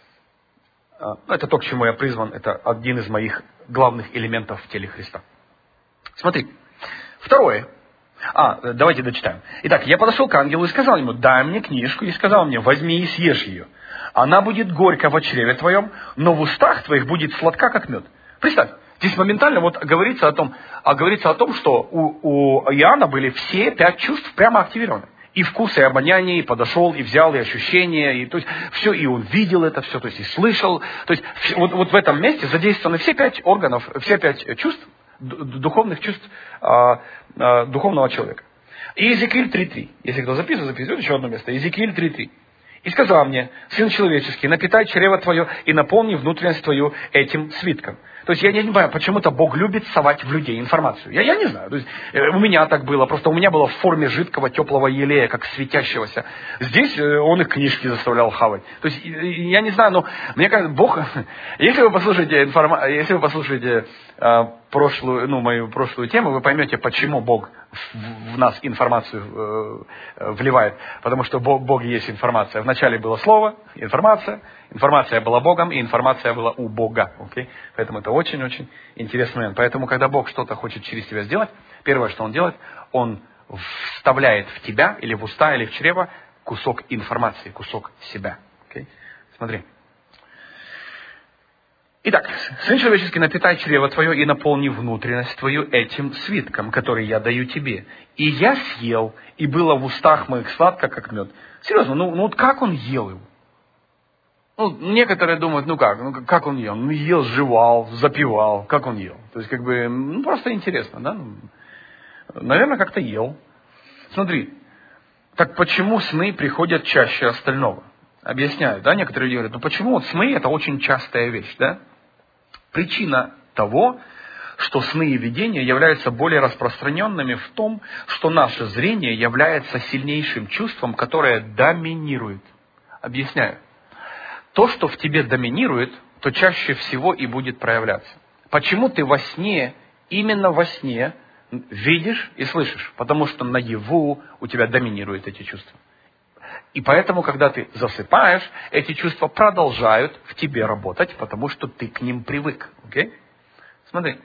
Это то, к чему я призван. Это один из моих главных элементов в теле Христа. Смотри. Второе. А, давайте дочитаем. Итак, я подошел к ангелу и сказал ему, дай мне книжку, и сказал мне, возьми и съешь ее. Она будет горька в чреве твоем, но в устах твоих будет сладка, как мед. Представь, здесь моментально вот говорится о том, а говорится о том, что у, у Иоанна были все пять чувств прямо активированы. И вкус, и обоняние, и подошел, и взял, и ощущения, и то есть все, и он видел это все, то есть и слышал. То есть вот, вот в этом месте задействованы все пять органов, все пять чувств, духовных чувств а, а, духовного человека. И Иезекииль три три. Если кто записывает, записывает еще одно место. Иезекииль три три. И сказал мне, сын человеческий, напитай чрево твое и наполни внутренность твою этим свитком. То есть я не понимаю, почему-то Бог любит совать в людей информацию. Я, я не знаю. То есть, э, у меня так было. Просто у меня было в форме жидкого теплого елея, как светящегося. Здесь э, он их книжки заставлял хавать. То есть э, я не знаю, но мне кажется, Бог... Если вы послушаете, информа... если вы послушаете э, прошлую, ну, мою прошлую тему, вы поймете, почему Бог в, в нас информацию э, вливает. Потому что Бог, Бог есть информация. Вначале было слово, информация. Информация была Богом, и информация была у Бога. Okay? Поэтому это очень-очень интересный момент. Поэтому, когда Бог что-то хочет через тебя сделать, первое, что Он делает, Он вставляет в тебя, или в уста, или в чрево кусок информации, кусок себя. Okay? Смотри. Итак, сын человеческий, напитай чрево твое и наполни внутренность твою этим свитком, который я даю тебе. И я съел, и было в устах моих сладко, как мед. Серьезно, ну, ну вот как он ел его? Ну, некоторые думают, ну как, ну как он ел? Ну, ел, жевал, запивал, как он ел? То есть, как бы, ну, просто интересно, да? Ну, наверное, как-то ел. Смотри, так почему сны приходят чаще остального? Объясняю, да? Некоторые люди говорят, ну почему вот сны это очень частая вещь, да? Причина того, что сны и видения являются более распространенными в том, что наше зрение является сильнейшим чувством, которое доминирует. Объясняю. То, что в тебе доминирует, то чаще всего и будет проявляться. Почему ты во сне, именно во сне, видишь и слышишь? Потому что наяву у тебя доминируют эти чувства. И поэтому, когда ты засыпаешь, эти чувства продолжают в тебе работать, потому что ты к ним привык. Okay? Смотри.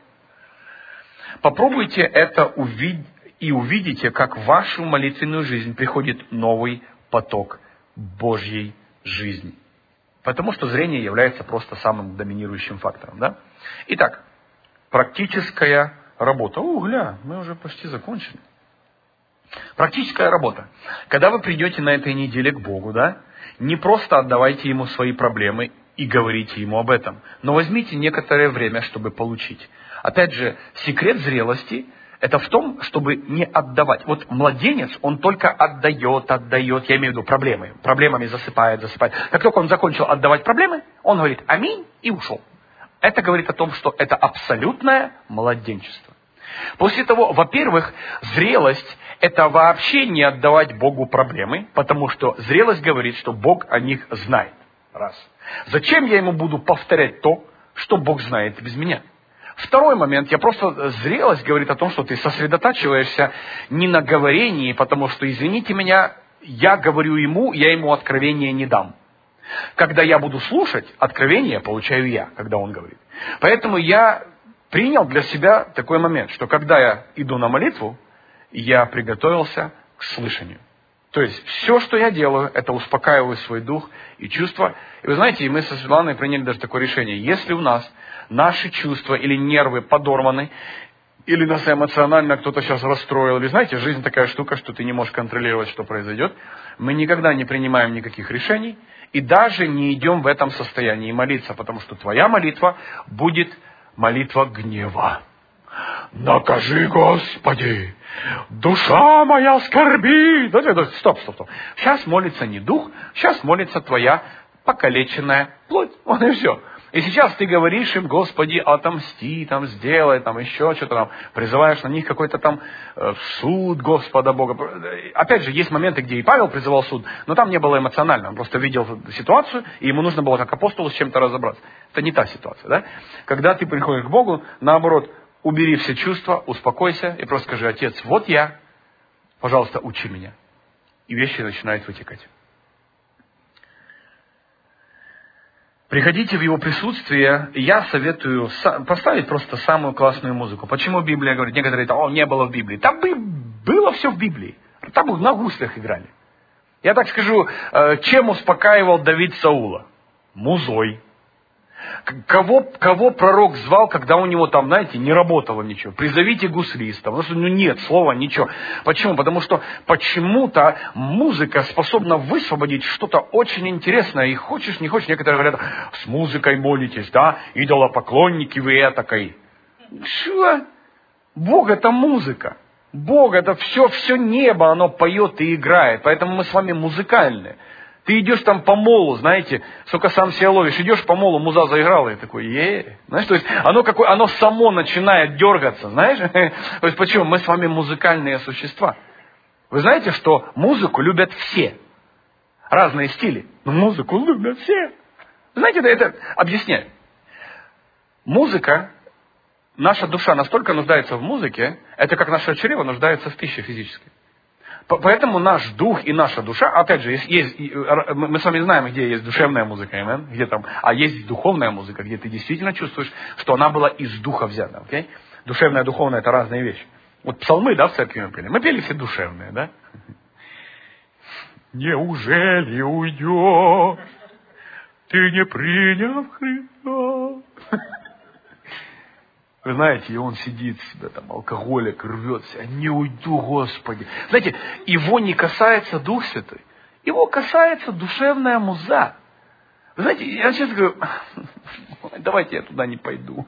Попробуйте это увидеть и увидите, как в вашу молитвенную жизнь приходит новый поток Божьей жизни. Потому что зрение является просто самым доминирующим фактором. Да? Итак, практическая работа. О, гля, мы уже почти закончили. Практическая работа. Когда вы придете на этой неделе к Богу, да, не просто отдавайте Ему свои проблемы и говорите Ему об этом, но возьмите некоторое время, чтобы получить. Опять же, секрет зрелости – это в том, чтобы не отдавать. Вот младенец, он только отдает, отдает, я имею в виду проблемы. Проблемами засыпает, засыпает. Как только он закончил отдавать проблемы, он говорит «Аминь» и ушел. Это говорит о том, что это абсолютное младенчество. После того, во-первых, зрелость – это вообще не отдавать Богу проблемы, потому что зрелость говорит, что Бог о них знает. Раз. Зачем я ему буду повторять то, что Бог знает без меня? Второй момент, я просто, зрелость говорит о том, что ты сосредотачиваешься не на говорении, потому что, извините меня, я говорю ему, я ему откровение не дам. Когда я буду слушать, откровение получаю я, когда он говорит. Поэтому я принял для себя такой момент, что когда я иду на молитву, я приготовился к слышанию. То есть, все, что я делаю, это успокаиваю свой дух и чувства. И вы знаете, мы со Светланой приняли даже такое решение. Если у нас наши чувства или нервы подорваны, или нас эмоционально кто-то сейчас расстроил, или знаете, жизнь такая штука, что ты не можешь контролировать, что произойдет, мы никогда не принимаем никаких решений и даже не идем в этом состоянии молиться, потому что твоя молитва будет молитва гнева. Накажи, Господи, душа моя скорбит. Стоп, стоп, стоп. Сейчас молится не дух, сейчас молится твоя покалеченная плоть. Вот и все. И сейчас ты говоришь им: Господи, отомсти, там, сделай, там, еще что-то там, призываешь на них какой-то там э, суд Господа Бога. Опять же, есть моменты, где и Павел призывал суд, но там не было эмоционально. Он просто видел ситуацию, и ему нужно было как апостолу с чем-то разобраться. Это не та ситуация, да? Когда ты приходишь к Богу, наоборот, убери все чувства, успокойся и просто скажи: Отец, вот я, пожалуйста, учи меня. И вещи начинают вытекать. Приходите в Его присутствие, я советую поставить просто самую классную музыку. Почему Библия говорит? Некоторые говорят: о, не было в Библии. Там было все в Библии. Там на гуслях играли. Я так скажу, чем успокаивал Давид Саула? Музой. Кого, кого пророк звал, когда у него там, знаете, не работало ничего? Призовите гуслиста. Потому что, ну, нет слова, ничего. Почему? Потому что почему-то музыка способна высвободить что-то очень интересное. И хочешь, не хочешь, некоторые говорят: с музыкой молитесь, да? Идолопоклонники вы этакой. Что? Бог — это музыка. Бог — это все, все небо, оно поет и играет. Поэтому мы с вами музыкальные. Ты идешь там по молу, знаете, сколько сам себя ловишь, идешь по молу, муза заиграла, и такой: е Знаешь, то есть оно, какое, оно само начинает дергаться, знаешь? То есть почему? Мы с вами музыкальные существа. Вы знаете, что музыку любят все. Разные стили. Но музыку любят все. Знаете, это, это объясняю. Музыка, наша душа настолько нуждается в музыке, это как наше чрево нуждается в пище физической. Поэтому наш дух и наша душа, опять же, есть, есть, мы с вами знаем, где есть душевная музыка, amen, где там, а есть духовная музыка, где ты действительно чувствуешь, что она была из духа взята. Okay? Душевная и духовная — это разные вещи. Вот псалмы, да, в церкви мы пели. Мы пели все душевные, да? Неужели уйдешь, ты не приняв Христа? Вы знаете, и он сидит себе, там, алкоголик, рвется: не уйду, Господи. Знаете, его не касается Дух Святой, его касается душевная муза. Вы знаете, я честно говорю: давайте я туда не пойду.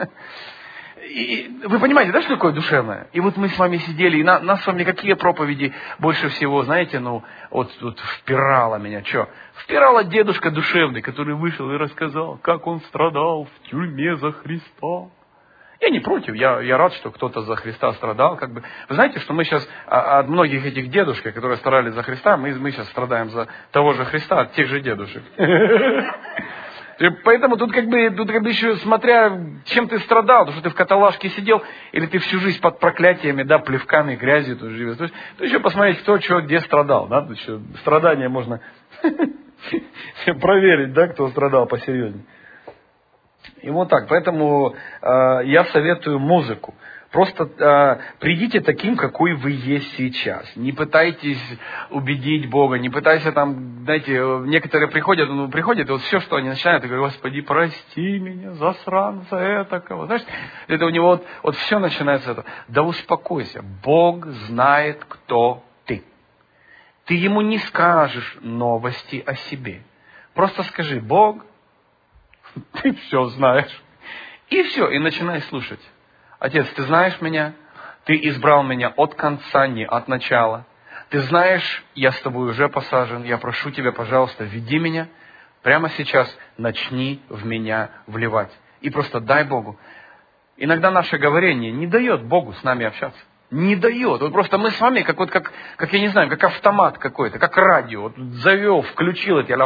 И вы понимаете, да, что такое душевное? И вот мы с вами сидели, и на, нас с вами какие проповеди больше всего, знаете, ну, вот тут впирало меня, что? Впирало дедушка душевный, который вышел и рассказал, как он страдал в тюрьме за Христа. Я не против, я, я рад, что кто-то за Христа страдал. Как бы. Вы знаете, что мы сейчас от многих этих дедушек, которые старались за Христа, мы, мы сейчас страдаем за того же Христа, от тех же дедушек. Поэтому тут как бы, тут как бы еще смотря, чем ты страдал, потому что ты в каталажке сидел, или ты всю жизнь под проклятиями, да, плевками, грязью тут живешь. То есть, то еще посмотреть, кто, что, где страдал, да, тут еще страдания можно проверить, да, кто страдал посерьезнее. И вот так, поэтому э, я советую музыку. Просто э, придите таким, какой вы есть сейчас. Не пытайтесь убедить Бога, не пытайтесь там, знаете, некоторые приходят, ну, приходят, и вот все, что они начинают, и говорят: Господи, прости меня, засранца этакого. Знаешь, это у него вот, вот все начинается это. Да успокойся, Бог знает, кто ты. Ты ему не скажешь новости о себе. Просто скажи: Бог, ты все знаешь. И все, и начинай слушать. Отец, ты знаешь меня, ты избрал меня от конца, не от начала. Ты знаешь, я с тобой уже посажен, я прошу тебя, пожалуйста, веди меня. Прямо сейчас начни в меня вливать. И просто дай Богу. Иногда наше говорение не дает Богу с нами общаться. Не дает. Вот просто мы с вами, как, вот, как, как я не знаю, как автомат какой-то, как радио. Вот завел, включил эти...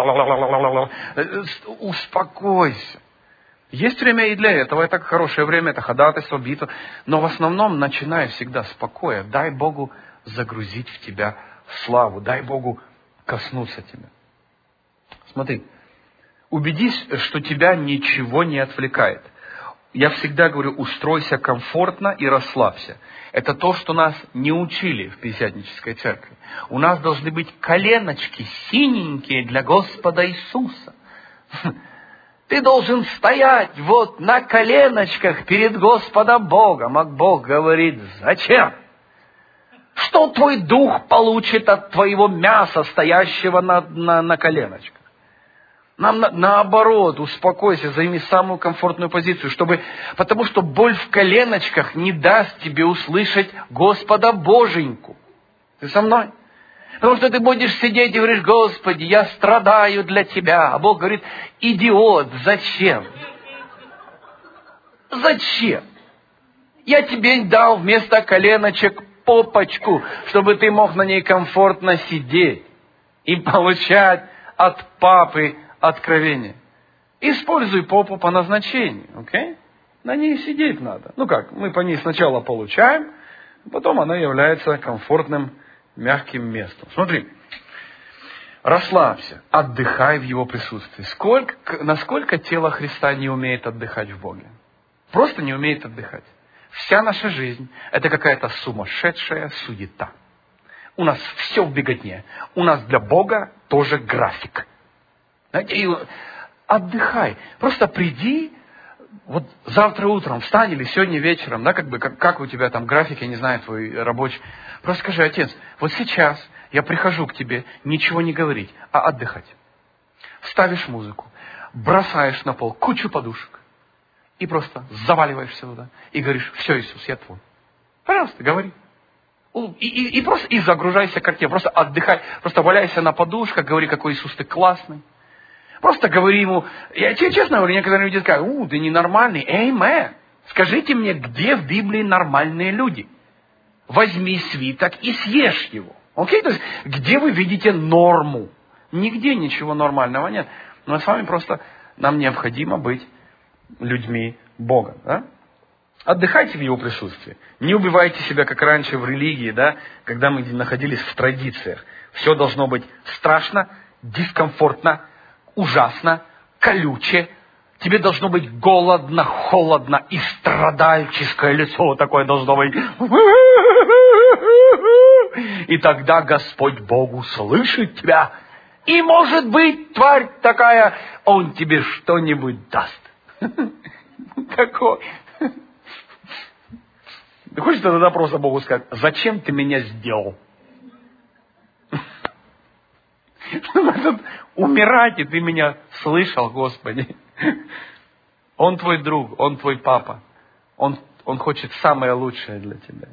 Успокойся. Есть время и для этого. Это хорошее время, это ходатайство, битва. Но в основном начинай всегда с покоя. Дай Богу загрузить в тебя славу. Дай Богу коснуться тебя. Смотри. Убедись, что тебя ничего не отвлекает. я всегда говорю, устройся комфортно и расслабься. Это то, что нас не учили в Пятидесятнической церкви. У нас должны быть коленочки синенькие для Господа Иисуса. Ты должен стоять вот на коленочках перед Господом Богом. А Бог говорит, зачем? Что твой дух получит от твоего мяса, стоящего на, на, на коленочках? Нам на, наоборот, успокойся, займи самую комфортную позицию, чтобы, потому что боль в коленочках не даст тебе услышать Господа Боженьку. Ты со мной? Потому что ты будешь сидеть и говоришь, Господи, я страдаю для Тебя. А Бог говорит, идиот, зачем? Зачем? Я тебе дал вместо коленочек попочку, чтобы ты мог на ней комфортно сидеть и получать от папы откровение. Используй попу по назначению, окей? Okay? На ней сидеть надо. Ну как, мы по ней сначала получаем, потом она является комфортным, мягким местом. Смотри, расслабься, отдыхай в Его присутствии. Сколько, насколько тело Христа не умеет отдыхать в Боге? Просто не умеет отдыхать. Вся наша жизнь – это какая-то сумасшедшая суета. У нас все в беготне. У нас для Бога тоже график. Знаете, отдыхай. Просто приди, вот завтра утром встань или сегодня вечером, да, как бы, как, как у тебя там график, я не знаю, твой рабочий. Просто скажи, Отец, вот сейчас я прихожу к тебе, ничего не говорить, а отдыхать. Ставишь музыку, бросаешь на пол кучу подушек и просто заваливаешься туда и говоришь, все, Иисус, я твой. Пожалуйста, говори. И, и, и просто и загружайся к тебе, просто отдыхай, просто валяйся на подушках, говори, какой Иисус ты классный. Просто говори ему, я тебе честно говорю, некоторые люди скажут, у, ты ненормальный, эймен. Скажите мне, где в Библии нормальные люди? Возьми свиток и съешь его. Окей? То есть, где вы видите норму? Нигде ничего нормального нет. Но с вами просто, нам необходимо быть людьми Бога. Да? Отдыхайте в Его присутствии. Не убивайте себя, как раньше в религии, да, когда мы находились в традициях. Все должно быть страшно, дискомфортно, ужасно, колюче. Тебе должно быть голодно, холодно и страдальческое лицо такое должно быть. И тогда Господь Бог услышит тебя. И, может быть, тварь такая, Он тебе что-нибудь даст. Какой? Ты хочешь тогда просто Богу сказать, зачем ты меня сделал? Чтобы умирать, и ты меня слышал, Господи. Он твой друг, Он твой папа. Он, он хочет самое лучшее для тебя.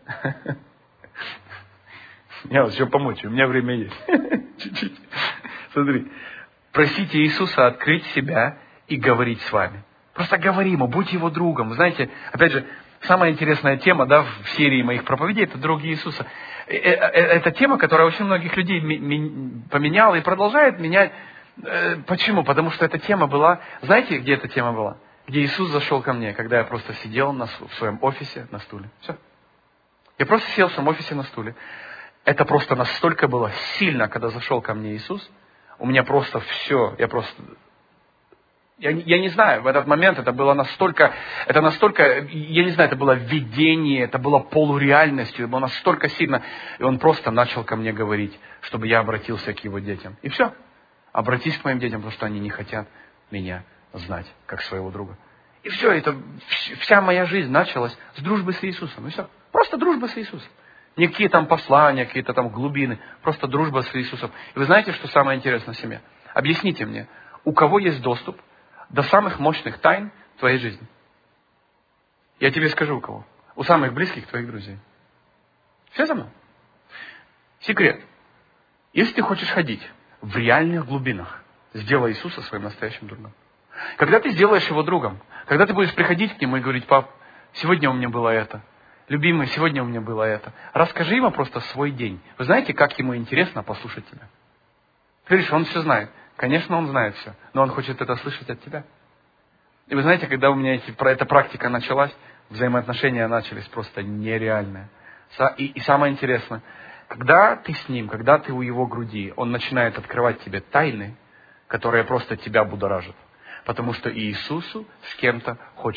Я вот еще помочь, у меня время есть. Чуть-чуть. Смотри. Просите Иисуса открыть себя и говорить с вами. Просто говори Ему, будь Его другом. Вы знаете, опять же, самая интересная тема, да, в серии моих проповедей, это друг Иисуса. Это тема, которая очень многих людей поменяла и продолжает менять. Почему? Потому что эта тема была... Знаете, где эта тема была? Где Иисус зашел ко мне, когда я просто сидел на, в своем офисе на стуле. Все. Я просто сидел в своем офисе на стуле. Это просто настолько было сильно, когда зашел ко мне Иисус. У меня просто все, я просто... Я, я не знаю, в этот момент это было настолько, это настолько, я не знаю, это было видение, это было полуреальностью, это было настолько сильно. И Он просто начал ко мне говорить, чтобы я обратился к Его детям. И все. Обратись к моим детям, потому что они не хотят меня знать, как своего друга. И все, это, вся моя жизнь началась с дружбы с Иисусом. И все. Просто дружба с Иисусом. Никакие там послания, какие-то там глубины. Просто дружба с Иисусом. И вы знаете, что самое интересное в семье? Объясните мне, у кого есть доступ до самых мощных тайн твоей жизни? Я тебе скажу, у кого. У самых близких твоих друзей. Все за мной? Секрет. Если ты хочешь ходить в реальных глубинах, сделай Иисуса своим настоящим другом. Когда ты сделаешь Его другом, когда ты будешь приходить к Нему и говорить, пап, сегодня у меня было это. Любимый, сегодня у меня было это. Расскажи Ему просто свой день. Вы знаете, как Ему интересно послушать тебя? Ты говоришь, Он все знает. Конечно, Он знает все, но Он хочет это слышать от тебя. И вы знаете, когда у меня эти, эта практика началась, взаимоотношения начались просто нереальные. И, и самое интересное, когда ты с Ним, когда ты у Его груди, Он начинает открывать тебе тайны, которые просто тебя будоражат. Потому что Иисусу с кем-то хочется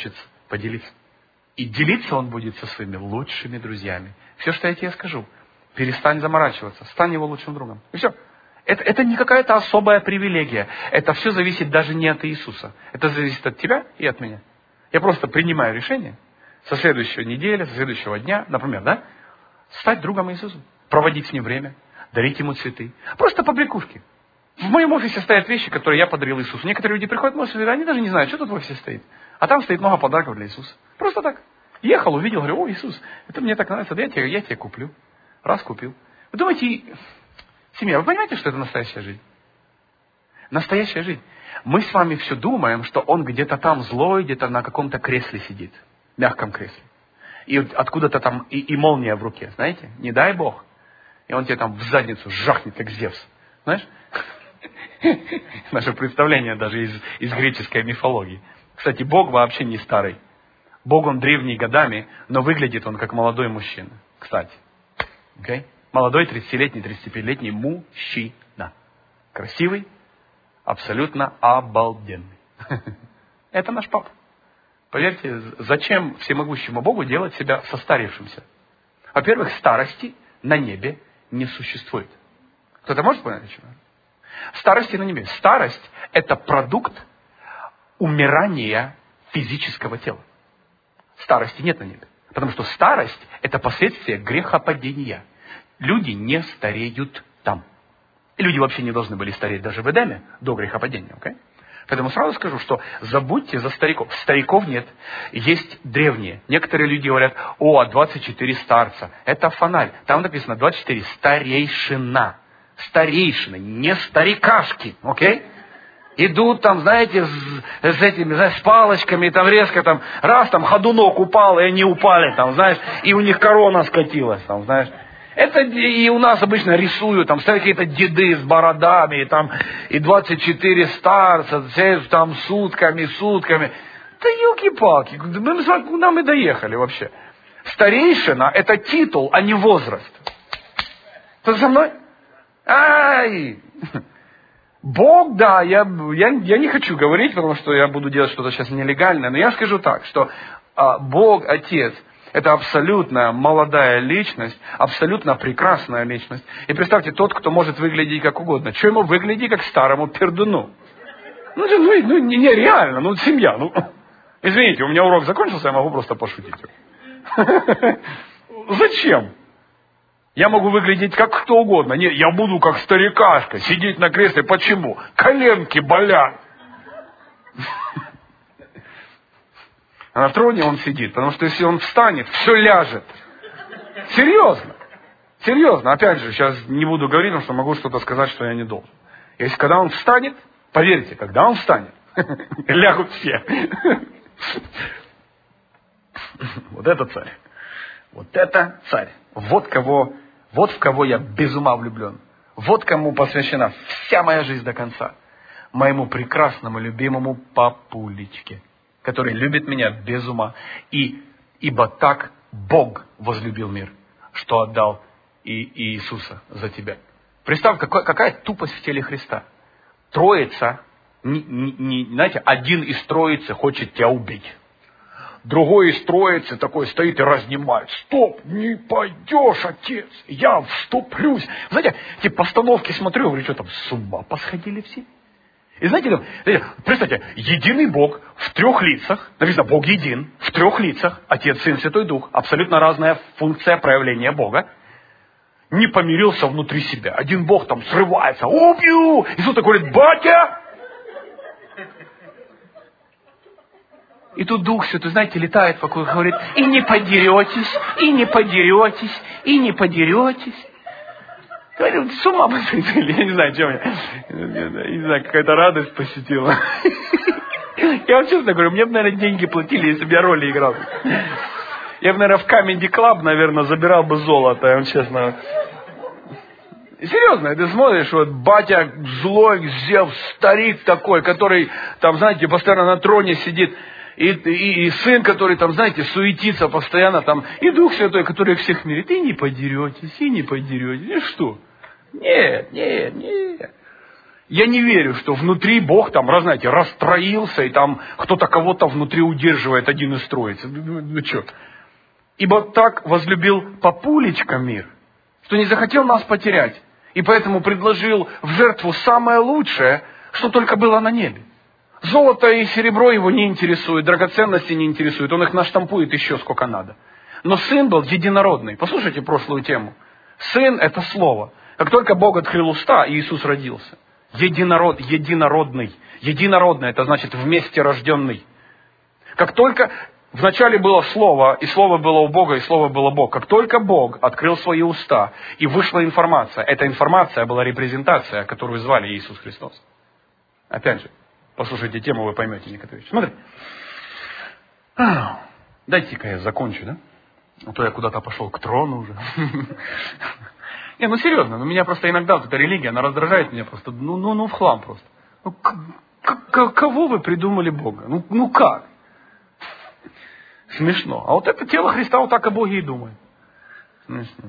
Поделиться. И делиться он будет со своими лучшими друзьями. Все, что я тебе скажу. Перестань заморачиваться. Стань его лучшим другом. И все. Это, это не какая-то особая привилегия. Это все зависит даже не от Иисуса. Это зависит от тебя и от меня. Я просто принимаю решение со следующей недели, со следующего дня, например, да, стать другом Иисуса. Проводить с ним время. Дарить ему цветы. Просто побрякушки. В моем офисе стоят вещи, которые я подарил Иисусу. Некоторые люди приходят в мой офис, они даже не знают, что тут в офисе стоит. А там стоит много подарков для Иисуса. Просто так. Ехал, увидел, говорю: о, Иисус, это мне так нравится, да я тебе, я тебе куплю. Раз купил. Вы думаете, семья, вы понимаете, что это настоящая жизнь? Настоящая жизнь. Мы с вами все думаем, что он где-то там злой, где-то на каком-то кресле сидит. Мягком кресле. И откуда-то там и, и молния в руке, знаете? Не дай Бог. И он тебе там в задницу жахнет, как Зевс. Знаешь? Наше представление даже из, из греческой мифологии. Кстати, Бог вообще не старый. Бог, он древний годами, но выглядит он как молодой мужчина. Кстати. Okay? Молодой тридцатилетний, тридцатипятилетний мужчина. Красивый, абсолютно обалденный. Это наш папа. Поверьте, зачем всемогущему Богу делать себя состарившимся? Во-первых, старости на небе не существует. Кто-то может понять, почему? Старости на небе. Старость – это продукт умирания физического тела. Старости нет на небе. Потому что старость – это последствие грехопадения. Люди не стареют там. И люди вообще не должны были стареть даже в Эдеме до грехопадения. Okay? Поэтому сразу скажу, что забудьте за стариков. Стариков нет. Есть древние. Некоторые люди говорят: о, двадцать четыре старца. Это фонарь. Там написано двадцать четыре старейшина. Старейшины, не старикашки. Окей? Идут там, знаете, с, с этими, знаешь, с палочками, там резко там, раз там ходунок упал, и они упали, там, знаешь, и у них корона скатилась, там, знаешь. Это и у нас обычно рисуют, там, стоят какие-то деды с бородами, и там, и двадцать четыре старца, все там сутками, сутками. Да елки-палки, мы, куда мы доехали вообще? Старейшина – это титул, а не возраст. Ты со мной? Ай! Бог, да, я, я, я не хочу говорить, потому что я буду делать что-то сейчас нелегальное, но я скажу так, что а, Бог, Отец, это абсолютно молодая личность, абсолютно прекрасная личность. И представьте, тот, кто может выглядеть как угодно. Что ему выглядеть как старому пердуну? Ну, ну, ну нереально, ну, семья, ну. Извините, у меня урок закончился, я могу просто пошутить. Зачем? Я могу выглядеть как кто угодно. Нет, я буду как старикашка, сидеть на кресле. Почему? Коленки болят. А на троне он сидит, потому что если он встанет, все ляжет. Серьезно. Серьезно. Опять же, сейчас не буду говорить, потому что могу что-то сказать, что я не должен. Если когда он встанет, поверьте, когда он встанет, лягут все. Вот это царь. Вот это царь. Вот кого, вот в кого я без ума влюблен. Вот кому посвящена вся моя жизнь до конца. Моему прекрасному, любимому папулечке, который любит меня без ума. И, ибо так Бог возлюбил мир, что отдал и, и Иисуса за тебя. Представь, какой, какая тупость в теле Христа. Троица, не, не, не, знаете, один из троицы хочет тебя убить. Другой из троицы такой стоит и разнимает. Стоп, не пойдешь, отец, я вступлюсь. Знаете, эти постановки смотрю, говорю, что там, с ума посходили все? И знаете, там, представьте, единый Бог в трех лицах, написано, Бог един, в трех лицах, Отец, Сын, Святой Дух, абсолютно разная функция проявления Бога, не помирился внутри себя. Один Бог там срывается, убью! Иисус такой говорит, батя! И тут Дух Святой, знаете, летает вокруг, говорит, и не подеретесь, и не подеретесь, и не подеретесь. Говорю, с ума посмотрели, я не знаю, что меня, я не знаю, какая-то радость посетила. Я вам честно говорю, мне бы, наверное, деньги платили, если бы я роли играл. Я бы, наверное, в Comedy Club, наверное, забирал бы золото, я вам честно. Серьезно, ты смотришь, вот батя злой, Зевс, старик такой, который, там, знаете, постоянно на троне сидит. И, и, и сын, который там, знаете, суетится постоянно там, и Дух Святой, который всех мирит, и не подеретесь, и не подеретесь, и что? Нет, нет, нет. Я не верю, что внутри Бог там, раз, знаете, расстроился, и там кто-то кого-то внутри удерживает, один из троицы. Ну, ну что? Ибо так возлюбил папулечка мир, что не захотел нас потерять, и поэтому предложил в жертву самое лучшее, что только было на небе. Золото и серебро его не интересует, драгоценности не интересуют, он их наштампует еще сколько надо. Но сын был единородный. Послушайте прошлую тему. Сын – это слово. Как только Бог открыл уста, Иисус родился. Единород, единородный. Единородный – это значит вместе рожденный. Как только вначале было Слово, и Слово было у Бога, и Слово было Бог. Как только Бог открыл свои уста, и вышла информация, эта информация была репрезентация, которую звали Иисус Христос. Опять же, послушайте тему, вы поймете некоторые вещи. Смотри. Дайте-ка я закончу, да? А то я куда-то пошел к трону уже. Не, ну серьезно, ну меня просто иногда вот эта религия, она раздражает меня просто, ну, ну, ну в хлам просто. Ну, к- к- кого вы придумали Бога? Ну, ну как? Смешно. А вот это тело Христа вот так о Боге и думает. Смешно.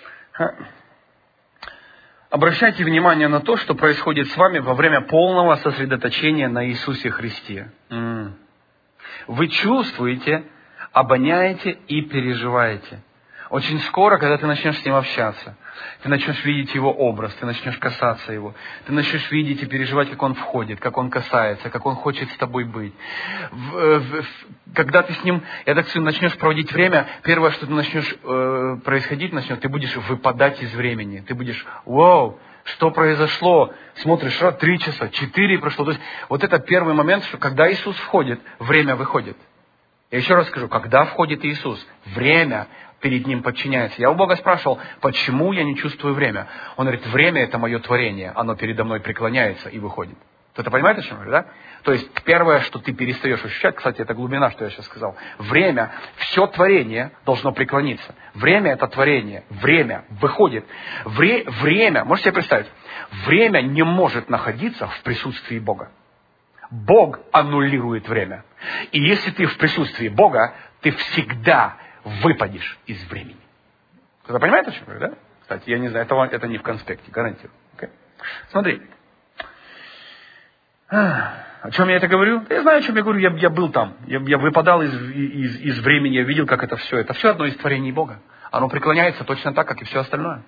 Обращайте внимание на то, что происходит с вами во время полного сосредоточения на Иисусе Христе. М-м. Вы чувствуете, обоняете и переживаете. Очень скоро, когда ты начнешь с Ним общаться, ты начнешь видеть Его образ, ты начнешь касаться Его, ты начнешь видеть и переживать, как Он входит, как Он касается, как Он хочет с тобой быть. В, в, когда ты с Ним, я так скажу, начнешь проводить время, первое, что ты начнешь э, происходить, начнет, ты будешь выпадать из времени. Ты будешь, вау, что произошло? Смотришь, раз, три часа, четыре прошло. То есть вот это первый момент, что когда Иисус входит, время выходит. Я еще раз скажу, когда входит Иисус, время перед Ним подчиняется. Я у Бога спрашивал, почему я не чувствую время? Он говорит, время это мое творение, оно передо мной преклоняется и выходит. Кто-то понимает, о чем я говорю, да? То есть первое, что ты перестаешь ощущать, кстати, это глубина, что я сейчас сказал. Время, все творение должно преклониться. Время это творение, время выходит. Вре, время, можете себе представить, время не может находиться в присутствии Бога. Бог аннулирует время. И если ты в присутствии Бога, ты всегда выпадешь из времени. Кто-то понимает, о чем я говорю, да? Кстати, я не знаю, это, это не в конспекте, гарантирую. Okay? Смотри. О чем я это говорю? Я знаю, о чем я говорю. Я, я был там. Я, я выпадал из, из, из времени, я видел, как это все. Это все одно из творений Бога. Оно преклоняется точно так, как и все остальное.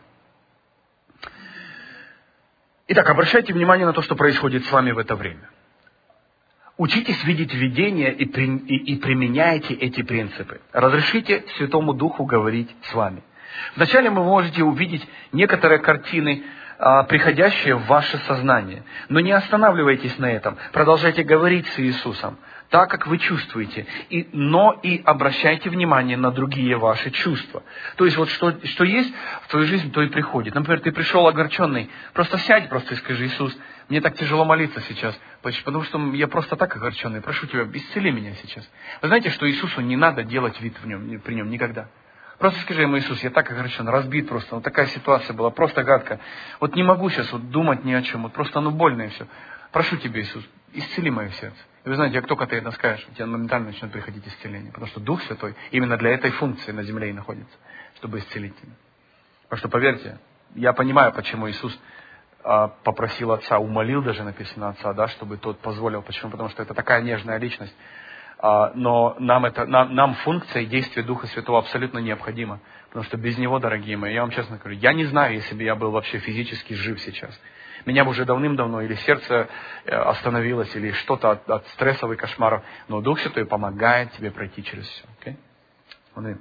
Итак, обращайте внимание на то, что происходит с вами в это время. Учитесь видеть видение и, при, и, и применяйте эти принципы. Разрешите Святому Духу говорить с вами. Вначале вы можете увидеть некоторые картины, а, приходящие в ваше сознание. Но не останавливайтесь на этом. Продолжайте говорить с Иисусом так, как вы чувствуете. И, но и обращайте внимание на другие ваши чувства. То есть вот что, что есть в твою жизнь, то и приходит. Например, ты пришел огорченный. Просто сядь просто и скажи, Иисус, мне так тяжело молиться сейчас, потому что я просто так огорченный. Прошу Тебя, исцели меня сейчас. Вы знаете, что Иисусу не надо делать вид в нем, при нем никогда. Просто скажи ему, Иисус, я так огорчен, разбит просто. Вот такая ситуация была, просто гадко. Вот не могу сейчас вот думать ни о чем. Вот просто ну больно и все. Прошу Тебя, Иисус, исцели мое сердце. И вы знаете, как только ты это скажешь, у тебя моментально начнет приходить исцеление. Потому что Дух Святой именно для этой функции на земле и находится, чтобы исцелить тебя. Потому что, поверьте, я понимаю, почему Иисус а, попросил Отца, умолил даже, написано Отца, да, чтобы тот позволил. Почему? Потому что это такая нежная личность. А, но нам, это, нам, нам функция и действие Духа Святого абсолютно необходима. Потому что без Него, дорогие мои, я вам честно говорю, я не знаю, если бы я был вообще физически жив сейчас. Меня бы уже давным-давно или сердце остановилось, или что-то от, от стрессовых кошмаров. Но Дух Святой помогает тебе пройти через все. Okay? Смотри.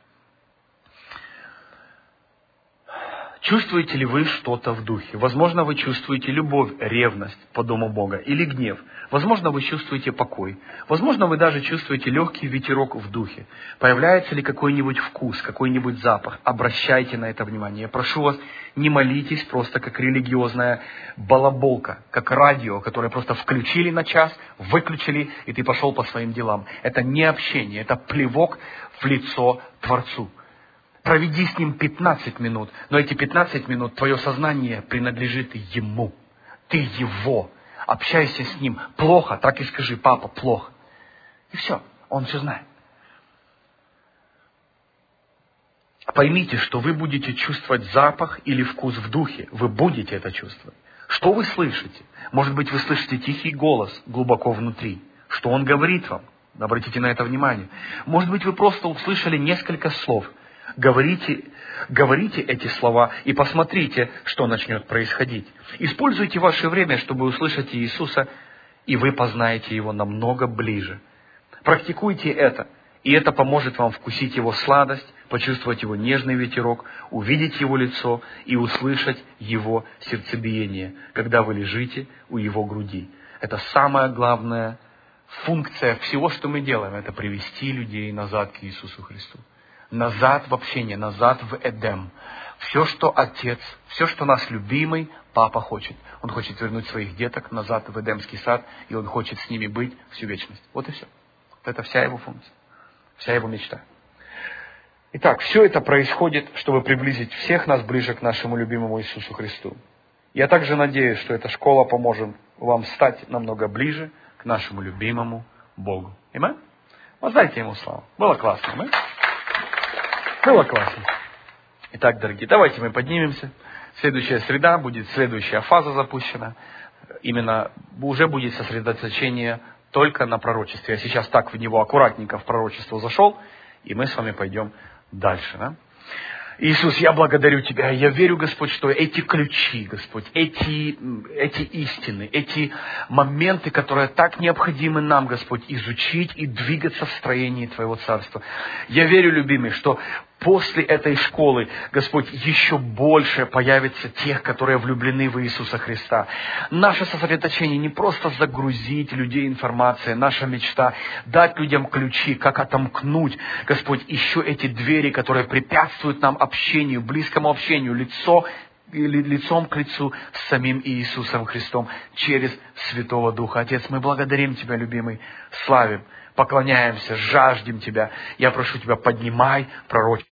Чувствуете ли вы что-то в духе? Возможно, вы чувствуете любовь, ревность по дому Бога или гнев. Возможно, вы чувствуете покой. Возможно, вы даже чувствуете легкий ветерок в духе. Появляется ли какой-нибудь вкус, какой-нибудь запах? Обращайте на это внимание. Я прошу вас, не молитесь просто как религиозная балаболка, как радио, которое просто включили на час, выключили, и ты пошел по своим делам. Это не общение, это плевок в лицо Творцу. Проведи с ним пятнадцать минут, но эти пятнадцать минут твое сознание принадлежит ему. Ты его. Общайся с ним. Плохо, так и скажи, папа, плохо. И все, он все знает. Поймите, что вы будете чувствовать запах или вкус в духе. Вы будете это чувствовать. Что вы слышите? Может быть, вы слышите тихий голос глубоко внутри. Что Он говорит вам? Обратите на это внимание. Может быть, вы просто услышали несколько слов. Говорите, говорите эти слова и посмотрите, что начнет происходить. Используйте ваше время, чтобы услышать Иисуса, и вы познаете Его намного ближе. Практикуйте это, и это поможет вам вкусить Его сладость, почувствовать Его нежный ветерок, увидеть Его лицо и услышать Его сердцебиение, когда вы лежите у Его груди. Это самая главная функция всего, что мы делаем, это привести людей назад к Иисусу Христу. Назад в общение, назад в Эдем. Все, что Отец, все, что наш любимый Папа хочет. Он хочет вернуть своих деток назад в Эдемский сад, и Он хочет с ними быть всю вечность. Вот и все. Это вся Его функция, вся Его мечта. Итак, все это происходит, чтобы приблизить всех нас ближе к нашему любимому Иисусу Христу. Я также надеюсь, что эта школа поможет вам стать намного ближе к нашему любимому Богу. Аминь? Воздайте Ему славу. Было классно, аминь? Было классно. Итак, дорогие, давайте мы поднимемся. Следующая среда будет следующая фаза запущена. Именно уже будет сосредоточение только на пророчестве. Я сейчас так в него аккуратненько в пророчество зашел, и мы с вами пойдем дальше. Да? Иисус, я благодарю Тебя. Я верю, Господь, что эти ключи, Господь, эти, эти истины, эти моменты, которые так необходимы нам, Господь, изучить и двигаться в строении Твоего Царства. Я верю, любимый, что после этой школы, Господь, еще больше появится тех, которые влюблены в Иисуса Христа. Наше сосредоточение не просто загрузить людей информацией, наша мечта дать людям ключи, как отомкнуть, Господь, еще эти двери, которые препятствуют нам общению, близкому общению, лицо лицом к лицу с самим Иисусом Христом через Святого Духа. Отец, мы благодарим Тебя, любимый, славим, поклоняемся, жаждем Тебя. Я прошу Тебя, поднимай пророчество.